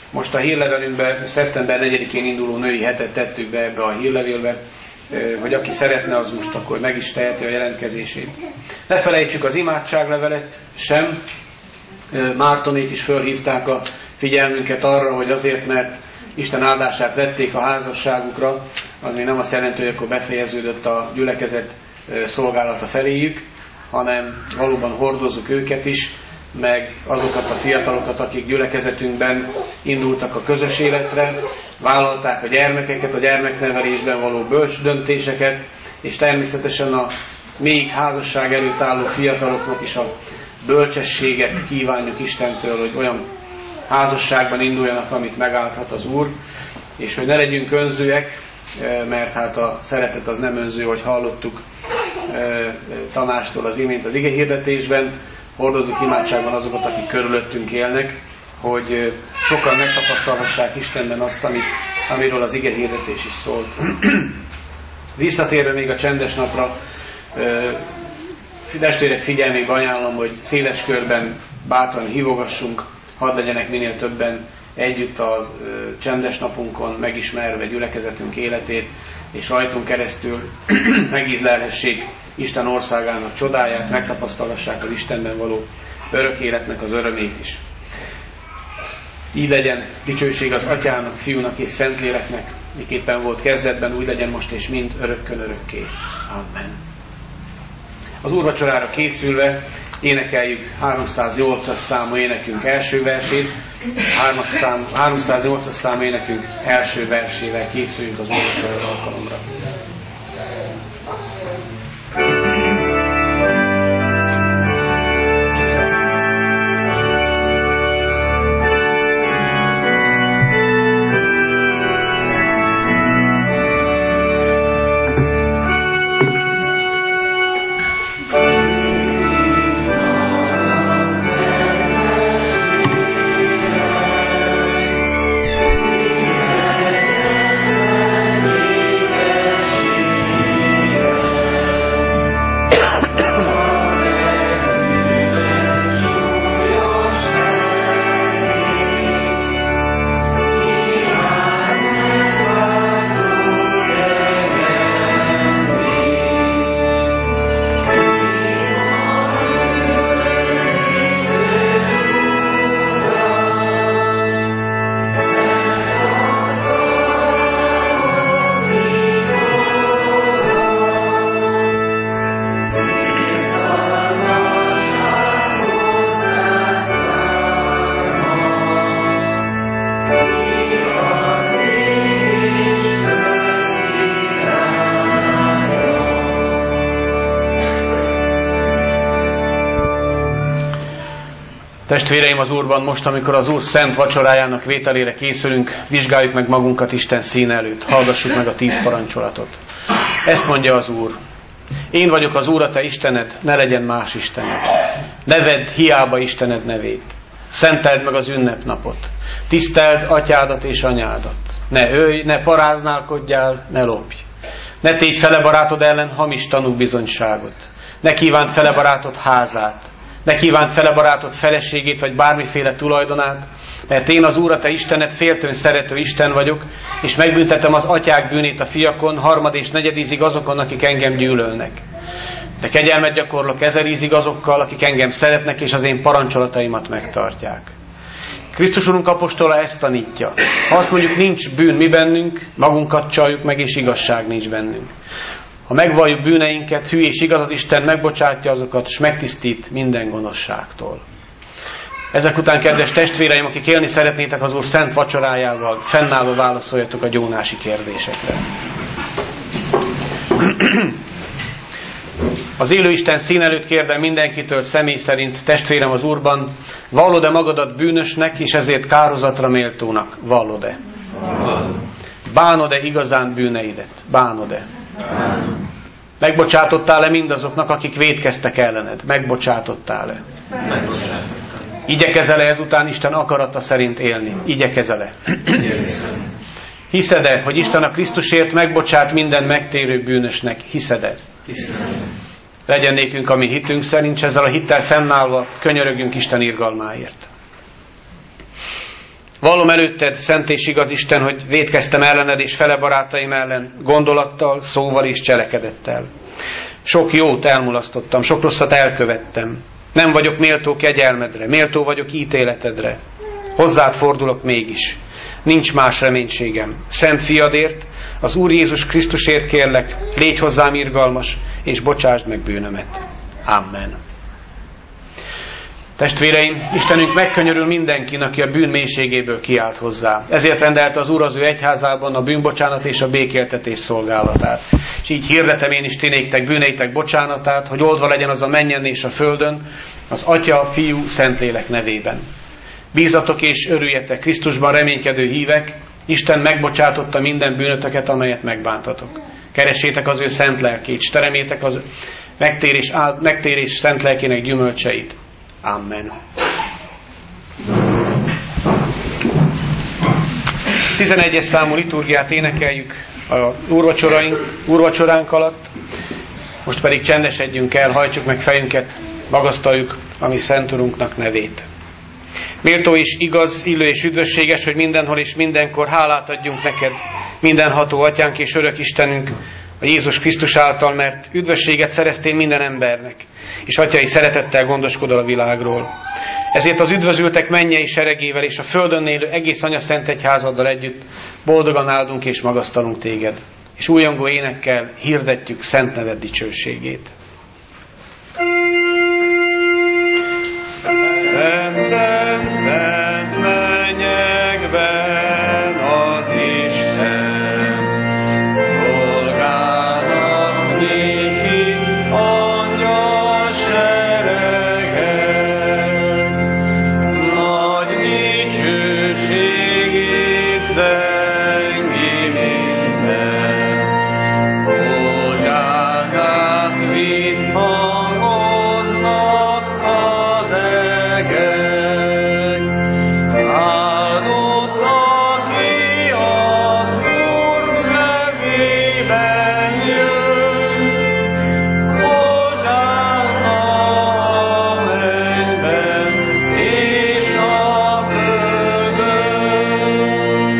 Most a hírlevelünkben szeptember negyedikén induló női hetet tettük be ebbe a hírlevélbe, hogy aki szeretne, az most akkor meg is teheti a jelentkezését. Ne felejtsük az imádságlevelet sem. Mártonék is fölhívták a figyelmünket arra, hogy azért, mert Isten áldását vették a házasságukra, az még nem azt jelenti, hogy akkor befejeződött a gyülekezet szolgálata feléjük, hanem valóban hordozzuk őket is, meg azokat a fiatalokat, akik gyülekezetünkben indultak a közös életre, vállalták a gyermekeket, a gyermeknevelésben való bölcs döntéseket, és természetesen a még házasság előtt álló fiataloknak is a bölcsességet kívánjuk Istentől, hogy olyan házasságban induljanak, amit megállhat az Úr, és hogy ne legyünk önzőek, mert hát a szeretet az nem önző, hogy hallottuk Tamástól az imént az igehirdetésben, hordozzuk imádságban azokat, akik körülöttünk élnek, hogy sokan megtapasztalhassák Istenben azt, amit, amiről az igehirdetés is szólt. Visszatérve még a csendes napra, testvérek figyelmébe ajánlom, hogy széles körben bátran hívogassunk, hadd legyenek minél többen együtt a csendes napunkon, megismerve gyülekezetünk életét, és rajtunk keresztül megízlelhessék Isten országának csodáját, megtapasztalhassák az Istenben való örök életnek az örömét is. Így legyen dicsőség az Atyának, Fiúnak és Szentléleknek, miképpen volt kezdetben, úgy legyen most és mind örökkön örökké. Amen. Az úrvacsorára készülve énekeljük háromszáznyolcas számú énekünk első versét, háromszáznyolcas számú énekünk első versével készüljünk az úrvacsora alkalomra. Testvéreim az Úrban, most, amikor az Úr szent vacsorájának vételére készülünk, vizsgáljuk meg magunkat Isten színe előtt, hallgassuk meg a tíz parancsolatot. Ezt mondja az Úr: én vagyok az Úr, a te Istened, ne legyen más istened. Ne vedd hiába Istened nevét. Szenteld meg az ünnepnapot. Tiszteld atyádat és anyádat. Ne ölj, ne paráználkodjál, ne lopj. Ne tégy fele barátod ellen hamis tanúbizonyságot. Ne kívánt fele barátod házát. Ne kívánt fele barátod feleségét, vagy bármiféle tulajdonát, mert én az Úr, a te Istened, féltőn szerető Isten vagyok, és megbüntetem az atyák bűnét a fiakon, harmad és negyedízig azokon, akik engem gyűlölnek. De kegyelmet gyakorlok ezerízig azokkal, akik engem szeretnek, és az én parancsolataimat megtartják. Krisztus Urunk apostola ezt tanítja. Ha azt mondjuk, nincs bűn mi bennünk, magunkat csaljuk meg, és igazság nincs bennünk. Ha megvalljuk bűneinket, hű és igaz az Isten megbocsátja azokat, és megtisztít minden gonoszságtól. Ezek után, kedves testvéreim, akik élni szeretnétek az Úr szent vacsorájával, fennállva válaszoljatok a gyónási kérdésekre. Az élő Isten szín előtt kérdem mindenkitől személy szerint, testvérem az Úrban, vallod-e magadat bűnösnek, és ezért kározatra méltónak? Vallod-e? Bánod-e igazán bűneidet? Bánod-e? Megbocsátottál-e mindazoknak, akik vétkeztek ellened? Megbocsátottál-e? Igyekezel-e ezután Isten akarata szerint élni? Igyekezel-e? Hiszed-e, hogy Isten a Krisztusért megbocsát minden megtérő bűnösnek? Hiszed-e? Legyen nékünk a mi hitünk szerint, és ezzel a hittel fennállva könyörögjünk Isten irgalmáért. Vallom előtted, szent és igaz Isten, hogy vétkeztem ellened és fele barátaim ellen, gondolattal, szóval és cselekedettel. Sok jót elmulasztottam, sok rosszat elkövettem. Nem vagyok méltó kegyelmedre, méltó vagyok ítéletedre. Hozzád fordulok mégis. Nincs más reménységem. Szent fiadért, az Úr Jézus Krisztusért kérlek, légy hozzám irgalmas, és bocsásd meg bűnömet. Amen. Testvéreim, Istenünk megkönyörül mindenkin, aki a bűn mélységéből kiált hozzá. Ezért rendelte az Úr az ő egyházában a bűnbocsánat és a békéltetés szolgálatát. És így hirdetem én is ti néktek bűneitek bocsánatát, hogy oldva legyen az a mennyen és a földön, az Atya, Fiú, Szentlélek nevében. Bízatok és örüljetek, Krisztusban reménykedő hívek, Isten megbocsátotta minden bűnötöket, amelyet megbántatok. Keressétek az ő szent lelkét, s teremétek az megtérés, megtérés szent lelkének gyümölcseit. Amen. tizenegyes számú liturgiát énekeljük a úrvacsoraink, úrvacsoránk alatt. Most pedig csendesedjünk el, hajtsuk meg fejünket, magasztaljuk a mi Szent Urunknak nevét. Méltó és igaz, illő és üdvösséges, hogy mindenhol és mindenkor hálát adjunk neked, mindenható Atyánk és örök Istenünk, a Jézus Krisztus által, mert üdvösséget szereztél minden embernek, és atyai szeretettel gondoskodol a világról. Ezért az üdvözültek mennyei seregével és a földön élő egész Anya Szent Egyházaddal együtt boldogan áldunk és magasztalunk téged, és újongó énekkel hirdetjük szent neved dicsőségét. Szent, szent, szent mennyekben az Isten, szolgálnak néki angyal sereget, nagy dicsőségét zengi minden, hózsánát visszhangoznak az egek. Áldott, aki az Úr nevében jön, hózsánna a mennyben és a földön.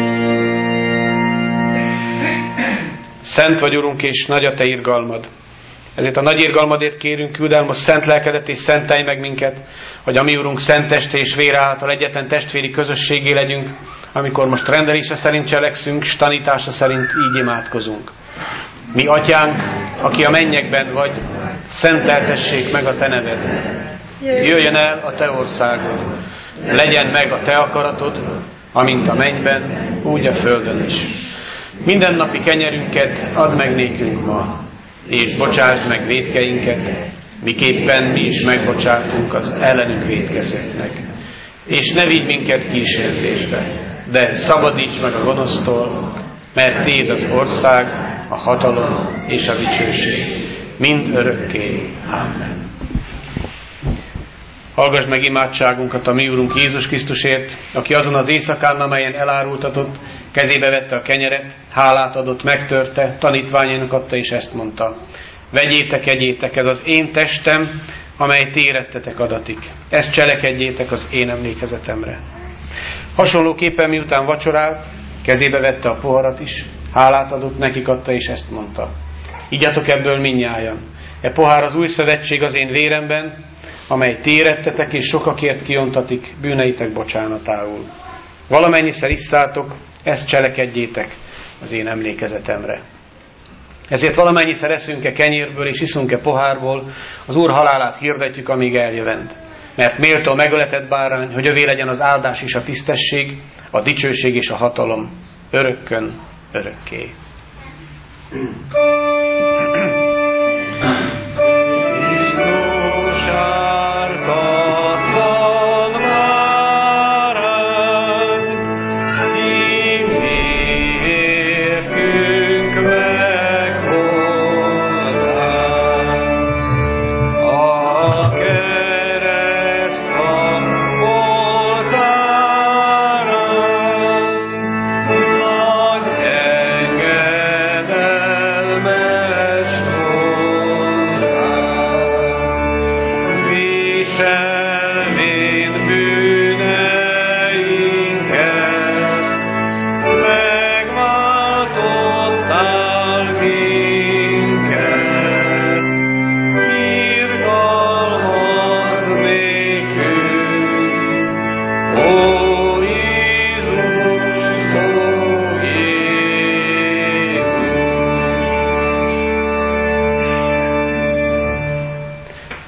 Szent vagy, Urunk, és nagy a te irgalmad. Ezért a nagy irgalmadért kérünk, küld el most szent lelkedet és szentelj meg minket, hogy a mi Urunk szent teste és vére által egyetlen testvéri közösségé legyünk, amikor most rendelése szerint cselekszünk, s tanítása szerint így imádkozunk. Mi Atyánk, aki a mennyekben vagy, szenteltessék meg a te neved. Jöjjön el a te országod, legyen meg a te akaratod, amint a mennyben, úgy a földön is. Mindennapi kenyerünket add meg nékünk ma, és bocsásd meg vétkeinket, miképpen mi is megbocsátunk az ellenünk vétkezőknek. És ne vigy minket kísértésbe, de szabadíts meg a gonosztól, mert tiéd az ország, a hatalom és a dicsőség, mind örökké. Amen. Hallgass meg imádságunkat a mi Úrunk Jézus Krisztusért, aki azon az éjszakán, amelyen elárultatott, kezébe vette a kenyeret, hálát adott, megtörte, tanítványainak adta, és ezt mondta: vegyétek, egyétek, ez az én testem, amely ti érettetek adatik. Ezt cselekedjétek az én emlékezetemre. Hasonlóképpen miután vacsorált, kezébe vette a poharat is, hálát adott, nekik adta, és ezt mondta: igyatok ebből mindnyájan. E pohár az új szövetség az én véremben, amely ti érettetek és sokakért kiontatik bűneitek bocsánatául. Valamennyiszer isszátok, ezt cselekedjétek az én emlékezetemre. Ezért valamennyiszer eszünk-e kenyérből és iszunk-e pohárból, az Úr halálát hirdetjük, amíg eljövend. Mert méltó megöletett bárány, hogy övé legyen az áldás és a tisztesség, a dicsőség és a hatalom, örökkön, örökké. Amen.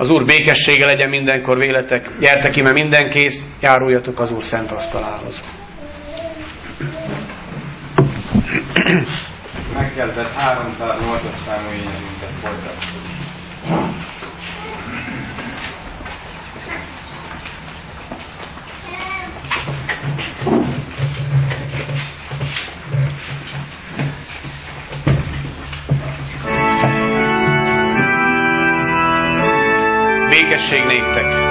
Az Úr békessége legyen mindenkor véletek. Gyertek íme minden kész, járuljatok az Úr szent asztalához. Megkezdett háromszáznyolcas számú énekünket folytatni. Békesség néktek!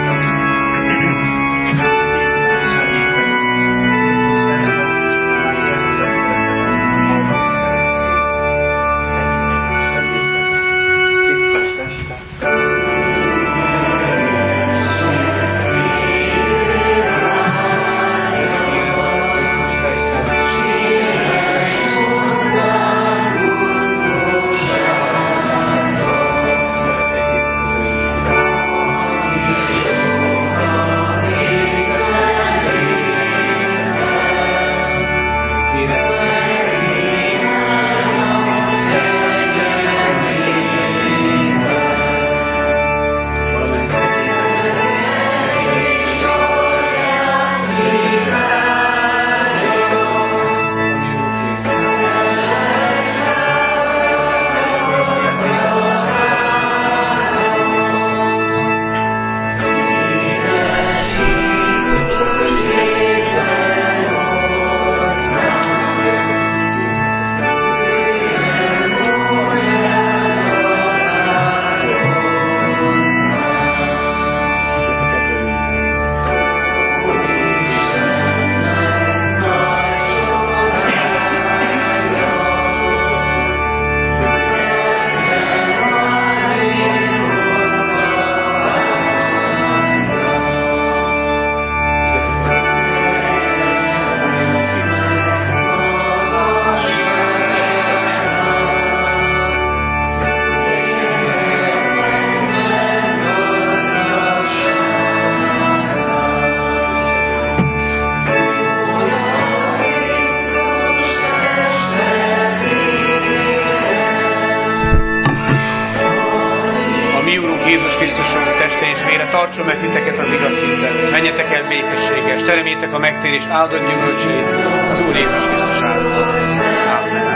Tartson meg titeket az igaz hitben. Menjetek el békességgel, és teremjétek a megtérés áldott gyümölcsét az Úr Jézus Krisztus által. Amen.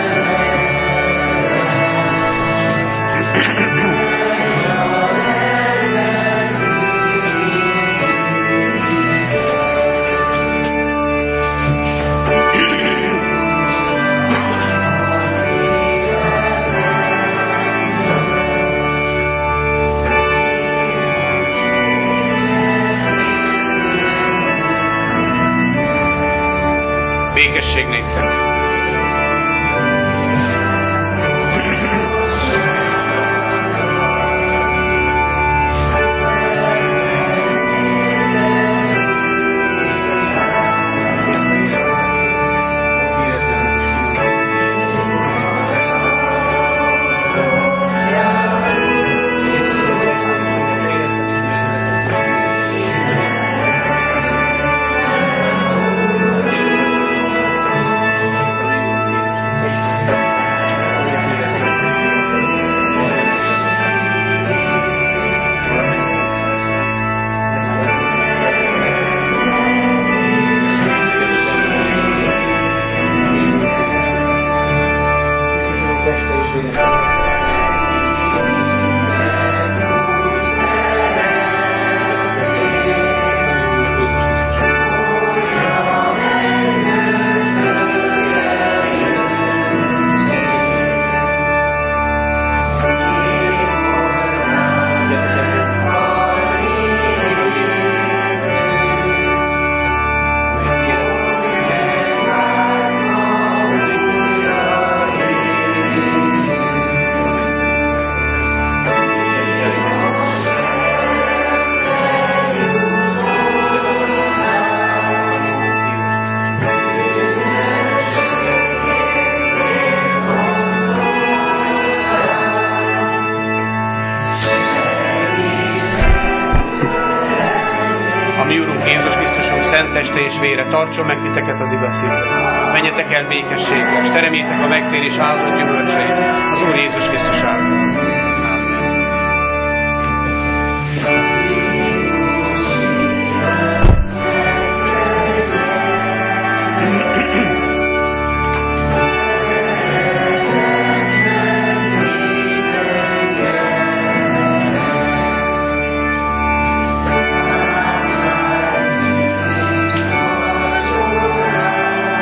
Békesség néktek! teste és vére tartson meg titeket az igaz hitben. Menjetek el békességgel, és teremjétek a megtérés áldott gyümölcseit az Úr Jézus Krisztus által. Amen.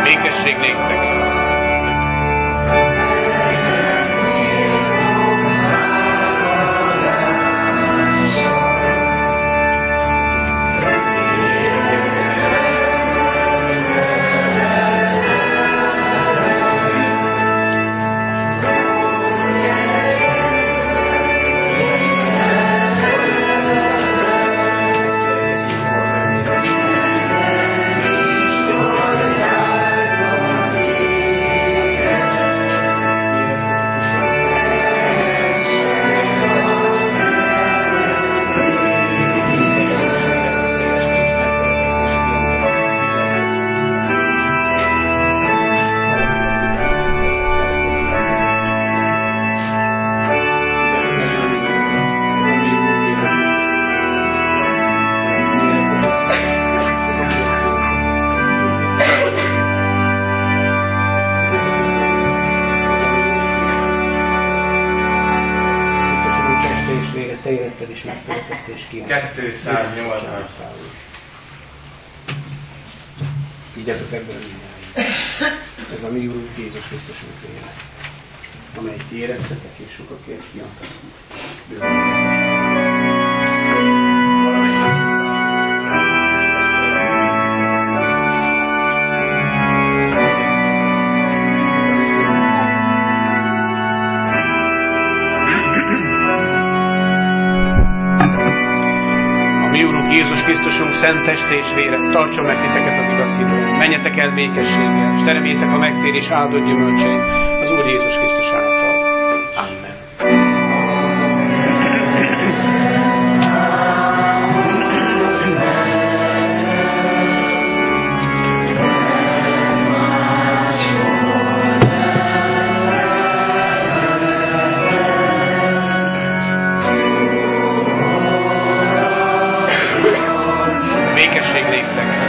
Békesség néktek. kétszáznyolcvan. Vigyetek ebből mindjárt. Ez a mi Úrunk Jézus Krisztusunk vére, amely ti érettetek és sokakért kiadtatok. Jézus Krisztusunk szent teste és vére, tartson meg titeket az igaz hitben. Menjetek el békességgel, és teremjétek a megtérés áldott gyümölcseit az Úr Jézus Krisztus által. Amen. Békesség néktek.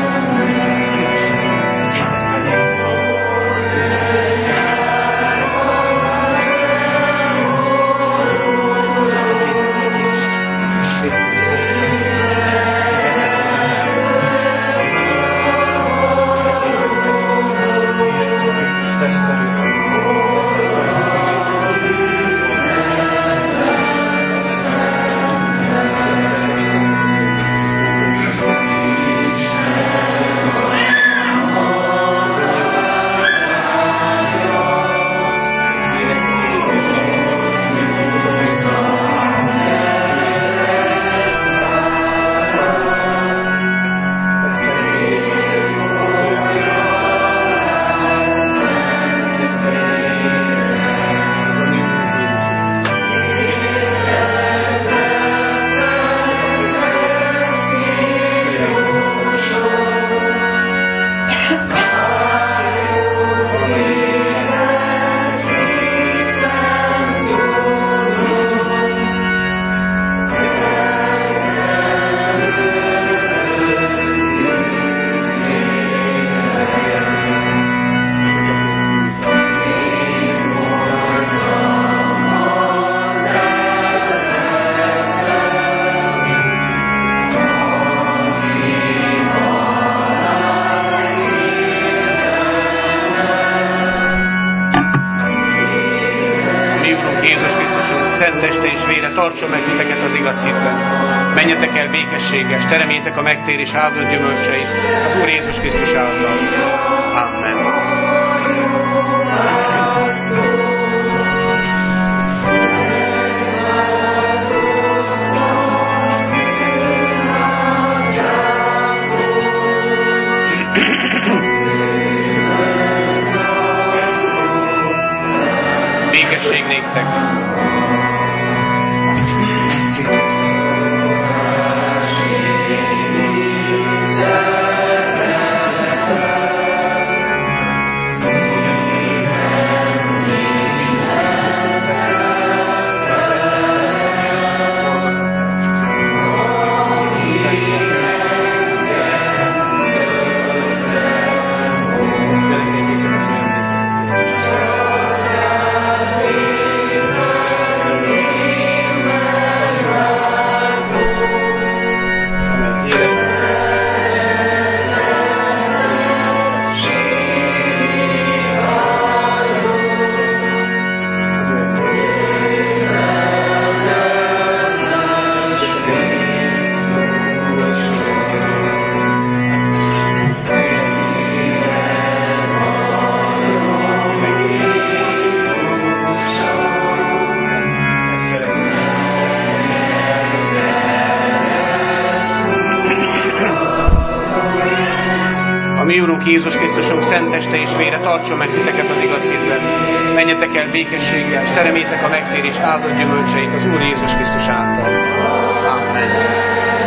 szent teste és vére tartson meg titeket az igaz hitben. Menjetek el békességgel, és teremjétek a megtérés áldott gyümölcseit az Úr Jézus Krisztus által. Amen. Békesség néktek! Amen. Jézus Krisztusunk szent teste és vére tartson meg titeket az igaz hitben. Menjetek el békességgel, és teremétek a megtérés áldott gyümölcseit az Úr Jézus Krisztus által. Amen.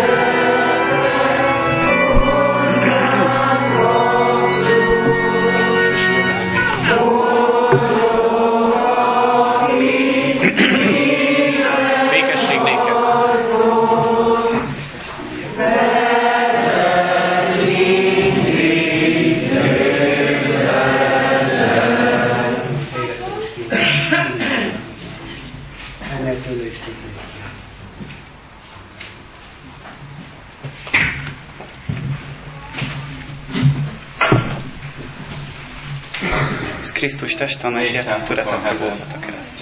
Békesség néked. Ez Krisztus teste, amelyet a töretette volt a keresztjén.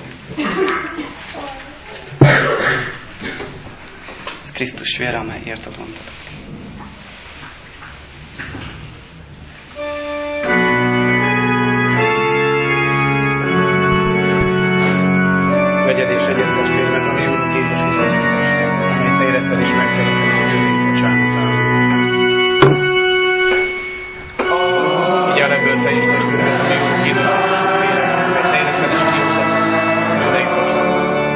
Ez Krisztus vére, amely érted vontatok. Vegyed és egyet testvérmet, ami Úr Jézus Krisztus, amely te éretted és megterekedett a bűneid bocsánatára. Így ebből te is testvérmet, ami Úr Jézus Krisztus vére, amely te éretted és megterekedett a bűneid bocsánatára.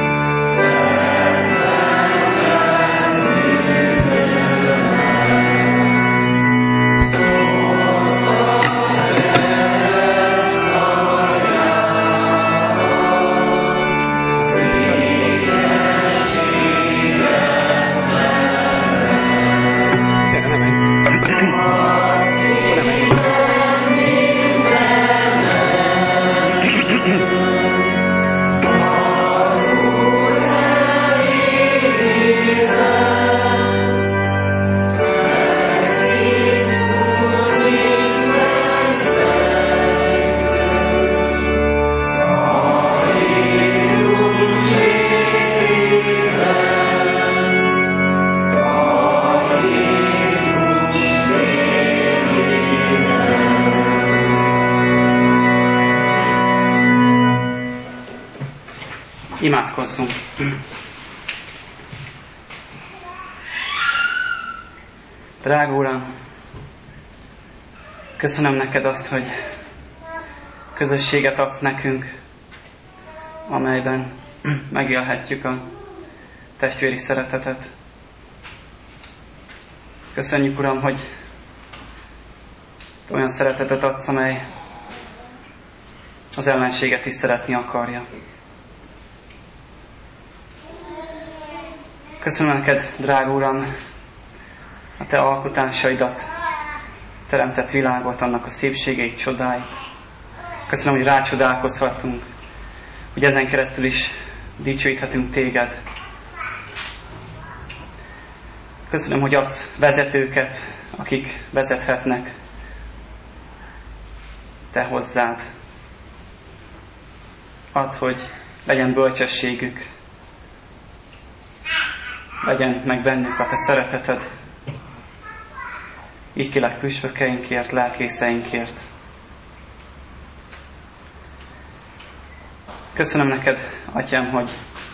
Imádkozzunk! Drága Uram, köszönöm neked azt, hogy közösséget adsz nekünk, amelyben megélhetjük a testvéri szeretetet. Köszönjük, Uram, hogy olyan szeretetet adsz, amely az ellenséget is szeretni akarja. Köszönöm neked, drága Uram, a te alkotásaidat, teremtett világot, annak a szépségeit, csodáit. Köszönöm, hogy rácsodálkozhatunk, hogy ezen keresztül is dicsőíthetünk téged. Köszönöm, hogy adsz vezetőket, akik vezethetnek te hozzád. Add, hogy legyen bölcsességük, legyen meg bennük a te szereteted. Így kérlek püspökeinkért, lelkészeinkért. Köszönöm neked, Atyám, hogy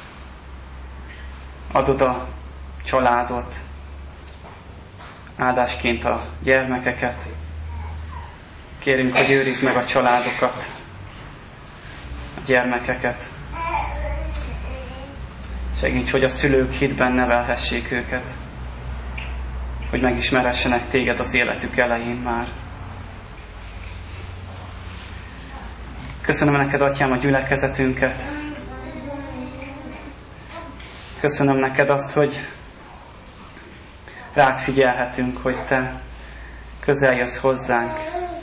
adod a családot, áldásként a gyermekeket. Kérünk, hogy őrizd meg a családokat, a gyermekeket. Segíts, hogy a szülők hitben nevelhessék őket, hogy megismerhessenek téged az életük elején már. Köszönöm neked, Atyám, a gyülekezetünket. Köszönöm neked azt, hogy rád figyelhetünk, hogy te közel jössz hozzánk.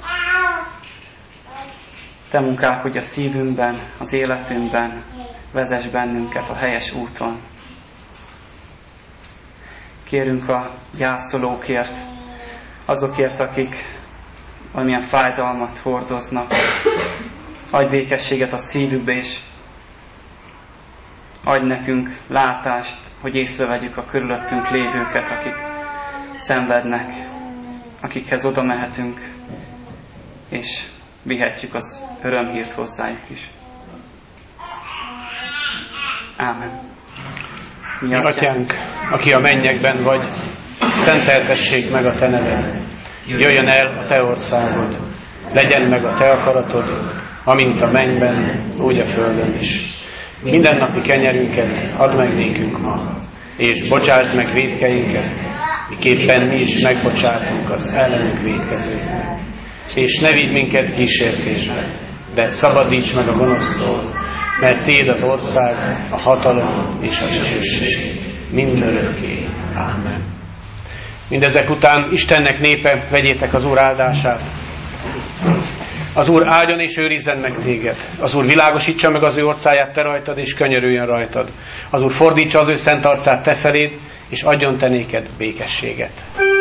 Te munkálkodj a szívünkben, az életünkben, vezess bennünket a helyes úton. Kérünk a gyászolókért, azokért, akik valamilyen fájdalmat hordoznak. Adj békességet a szívükbe, és adj nekünk látást, hogy észrevegyük a körülöttünk lévőket, akik szenvednek, akikhez oda mehetünk, és vihetjük az örömhírt hozzájuk is. Ámen. Mi Atyánk, aki a mennyekben vagy, szenteltessék meg a te neved. jöjjön el a Te országod, legyen meg a Te akaratod, amint a mennyben, úgy a földön is. Mindennapi kenyerünket add meg nékünk ma, és bocsásd meg vétkeinket, miképpen mi is megbocsátunk az ellenünk vétkezőknek. És ne vigy minket kísértésbe, de szabadíts meg a gonosztól, mert Téd az ország, a hatalom és a dicsőség mindörökké. Ámen. Mindezek után Istennek népe, vegyétek az Úr áldását. Az Úr áldjon és őrizzen meg téged. Az Úr világosítsa meg az ő orcáját te rajtad, és könyörüljön rajtad. Az Úr fordítsa az ő szent arcát te feléd, és adjon te néked békességet.